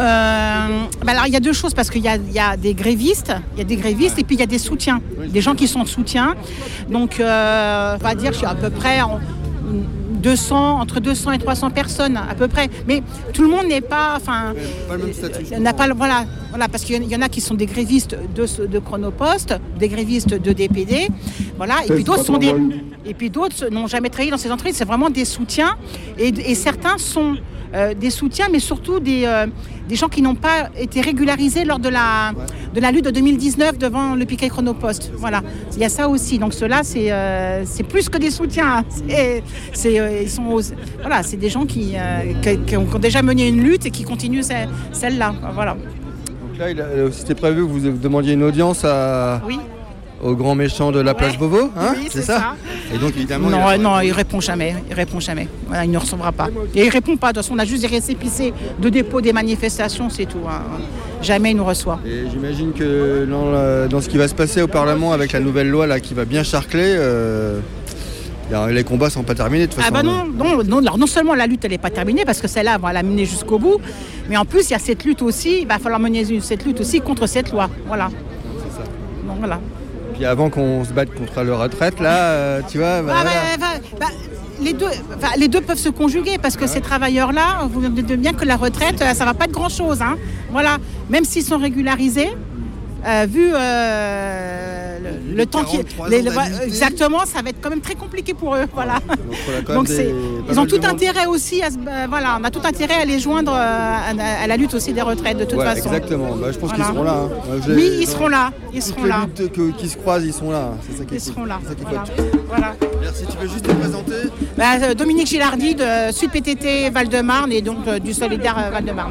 Euh, bah alors il y a deux choses parce qu'il y a, il y a des grévistes, il y a des grévistes et puis il y a des soutiens, des gens qui sont en soutien. Donc euh, on va dire qu'il y a à peu près deux cents, entre deux cents et trois cents personnes à peu près. Mais tout le monde n'est pas, enfin, pas le même statut. N'a pas, voilà, voilà, parce qu'il y en a qui sont des grévistes de, de Chronopost, des grévistes de D P D, voilà, et puis d'autres sont des, et puis d'autres n'ont jamais travaillé dans ces entreprises. C'est vraiment des soutiens, et, et certains sont euh, des soutiens, mais surtout des, euh, des gens qui n'ont pas été régularisés lors de la, de la lutte de deux mille dix-neuf devant le piquet Chronopost. Voilà, il y a ça aussi. Donc ceux-là, c'est, euh, c'est plus que des soutiens. C'est, c'est, euh, ils sont, voilà, c'est des gens qui, euh, qui, qui, ont, qui ont déjà mené une lutte et qui continuent celle, celle-là. Voilà. Donc là, il a, c'était prévu que vous demandiez une audience à... Oui. Au grand méchant de la place ouais. Beauvau, hein, oui, c'est, c'est ça, ça. Et donc évidemment, non, il a... non, il répond jamais, il répond jamais. Voilà, il ne recevra pas. Et il répond pas. De toute façon, on a juste des récépissés de dépôt des manifestations, c'est tout. Hein. Jamais il nous reçoit. Et j'imagine que dans, la, dans ce qui va se passer au Parlement avec la nouvelle loi là qui va bien charcler, euh, les combats sont pas terminés de toute façon. Ah bah non, non, non, alors non seulement la lutte elle n'est pas terminée parce que celle-là, on va la mener jusqu'au bout, mais en plus il y a cette lutte aussi. Il va falloir mener cette lutte aussi contre cette loi. Voilà. C'est ça. Donc voilà. Puis avant qu'on se batte contre la retraite, là, euh, tu vois... Bah, ah, voilà. bah, bah, bah, les, deux, bah, les deux peuvent se conjuguer parce que ouais. ces travailleurs-là, vous savez bien que la retraite, ça ne va pas être grand-chose. Hein. Voilà. Même s'ils sont régularisés, euh, vu euh, le, le temps qui... Les, le, exactement, ça va être quand même très compliqué pour eux. Voilà. Donc, Donc c'est, ils ont tout intérêt aussi à... Euh, voilà, on a tout intérêt à les joindre euh, à, à la lutte aussi des retraites, de toute ouais, façon. Exactement. Bah, je pense voilà. qu'ils seront là. Hein. Oui, ils seront là. Ils seront les là. luttes que, qui se croisent, ils sont là. C'est ça qui ils est seront là. C'est ça qui est voilà. voilà. Merci. Tu peux juste te présenter bah, euh, Dominique Gilardi de Sud P T T Val-de-Marne et donc euh, du Solidaire euh, Val-de-Marne.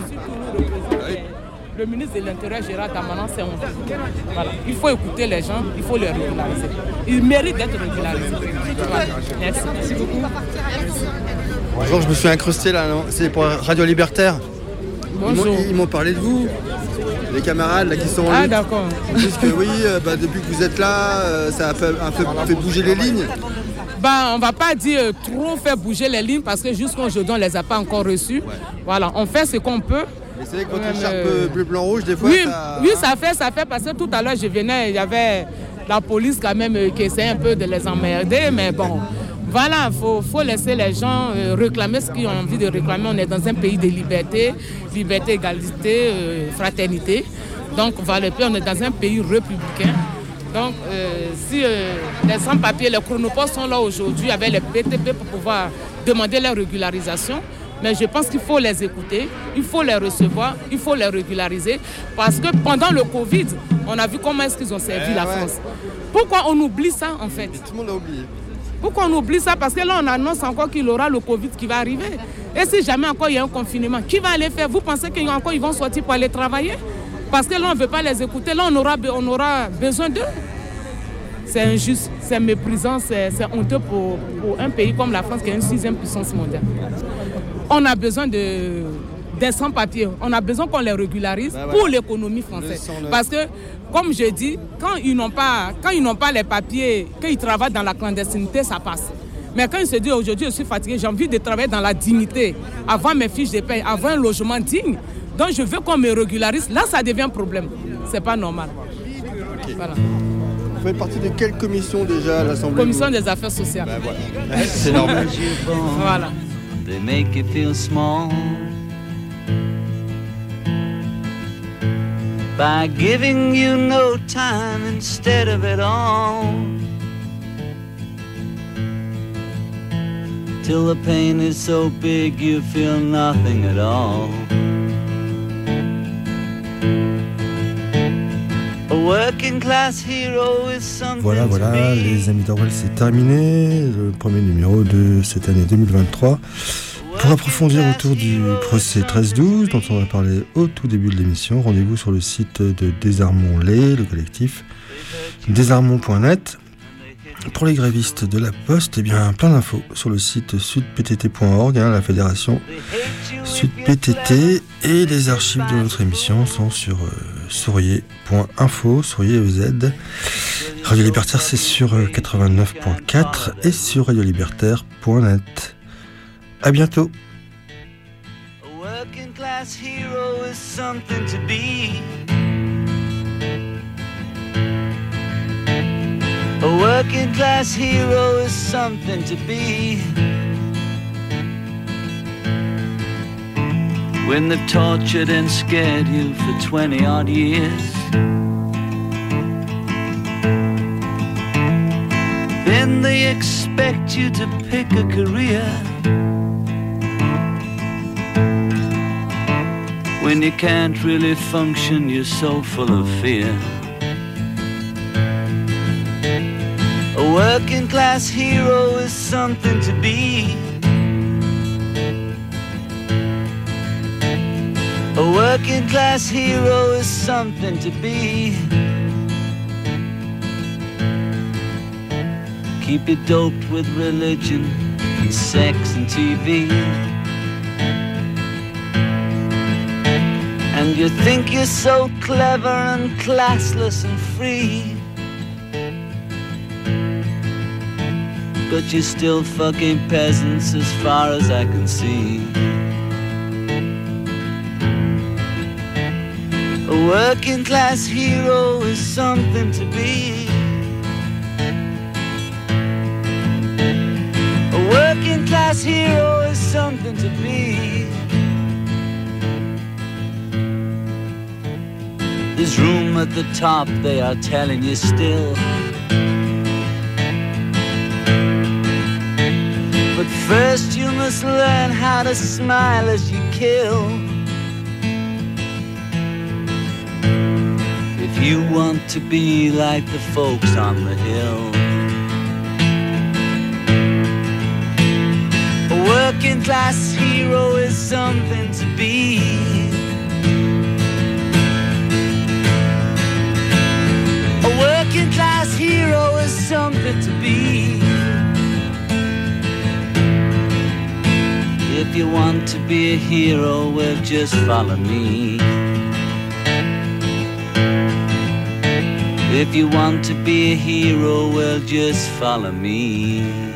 Le ministre de l'Intérieur, Gérard Darmanin, c'est honteux. Voilà. Il faut écouter les gens, il faut les régulariser. Ils méritent d'être régularisés. Voilà. Merci. Merci beaucoup. Bonjour, je me suis incrusté là, non c'est pour Radio Libertaire. Bonjour. Ils m'ont, ils m'ont parlé de vous, les camarades là qui sont en Ah lutte. d'accord. Ils disent que oui, euh, bah, depuis que vous êtes là, euh, ça a fait, un peu fait bouger les lignes. Bah, on ne va pas dire euh, trop faire bouger les lignes parce que jusqu'à aujourd'hui, on ne les a pas encore reçues. Ouais. Voilà, on fait ce qu'on peut. Mais c'est vrai que votre écharpe euh... bleu, blanc, rouge, des fois, oui, ça... Oui, ça fait, ça fait, parce que tout à l'heure, je venais, il y avait la police quand même euh, qui essayait un peu de les emmerder, mais bon, voilà, il faut, faut laisser les gens euh, réclamer ce qu'ils ont envie de réclamer. On est dans un pays de liberté, liberté, égalité, euh, fraternité. Donc, voilà, puis on est dans un pays républicain. Donc, euh, si euh, les sans-papiers, les chronopostes sont là aujourd'hui avec les P T P pour pouvoir demander leur régularisation, mais je pense qu'il faut les écouter, il faut les recevoir, il faut les régulariser. Parce que pendant le Covid, on a vu comment est-ce qu'ils ont servi eh la ouais. France. Pourquoi on oublie ça, en fait? Et tout le monde a oublié. Pourquoi on oublie ça? Parce que là, on annonce encore qu'il y aura le Covid qui va arriver. Et si jamais encore il y a un confinement, qui va aller faire? Vous pensez qu'encore ils vont sortir pour aller travailler? Parce que là, on ne veut pas les écouter. Là, on aura, on aura besoin d'eux. C'est injuste, c'est méprisant, c'est, c'est honteux pour, pour un pays comme la France qui est une sixième puissance mondiale. On a besoin de, des sans-papiers. On a besoin qu'on les régularise bah ouais. pour l'économie française. Parce que, comme je dis, quand ils n'ont pas, quand ils n'ont pas les papiers, quand ils travaillent dans la clandestinité, ça passe. Mais quand ils se disent aujourd'hui, je suis fatigué, j'ai envie de travailler dans la dignité, avoir mes fiches de paie, avoir un logement digne, donc je veux qu'on me régularise, là ça devient un problème. C'est pas normal. Okay. Voilà. Vous faites partie de quelle commission déjà à l'Assemblée? Commission des affaires sociales. Ben voilà. C'est normal. Voilà. They make you feel small by giving you no time instead of it all, till the pain is so big you feel nothing at all. Voilà, voilà, les amis d'Orwell, c'est terminé, le premier numéro de cette année deux mille vingt-trois. Pour approfondir autour du procès treize douze, dont on va parler au tout début de l'émission, rendez-vous sur le site de Désarmons-les, le collectif, désarmons point net. Pour les grévistes de la Poste, eh bien, plein d'infos sur le site sud p t t point org, hein, la fédération Sud P T T, et les archives de notre émission sont sur euh, sourier point info, sourier E Z. Radio Libertaire, c'est sur euh, quatre-vingt-neuf point quatre et sur radio libertaire point net. À bientôt. A working class hero is something to be. when they've tortured and scared you for twenty odd years. Then they expect you to pick a career when you can't really function, you're so full of fear. A working class hero is something to be. A working class hero is something to be. Keep it doped with religion and sex and T V. And you think you're so clever and classless and free, but you're still fucking peasants as far as I can see. A working class hero is something to be. A working class hero is something to be. There's room at the top, they are telling you still. But first you must learn how to smile as you kill. If you want to be like the folks on the hill. A working class hero is something to be. A working class hero is something to be. If you want to be a hero, well, just follow me. If you want to be a hero, well, just follow me.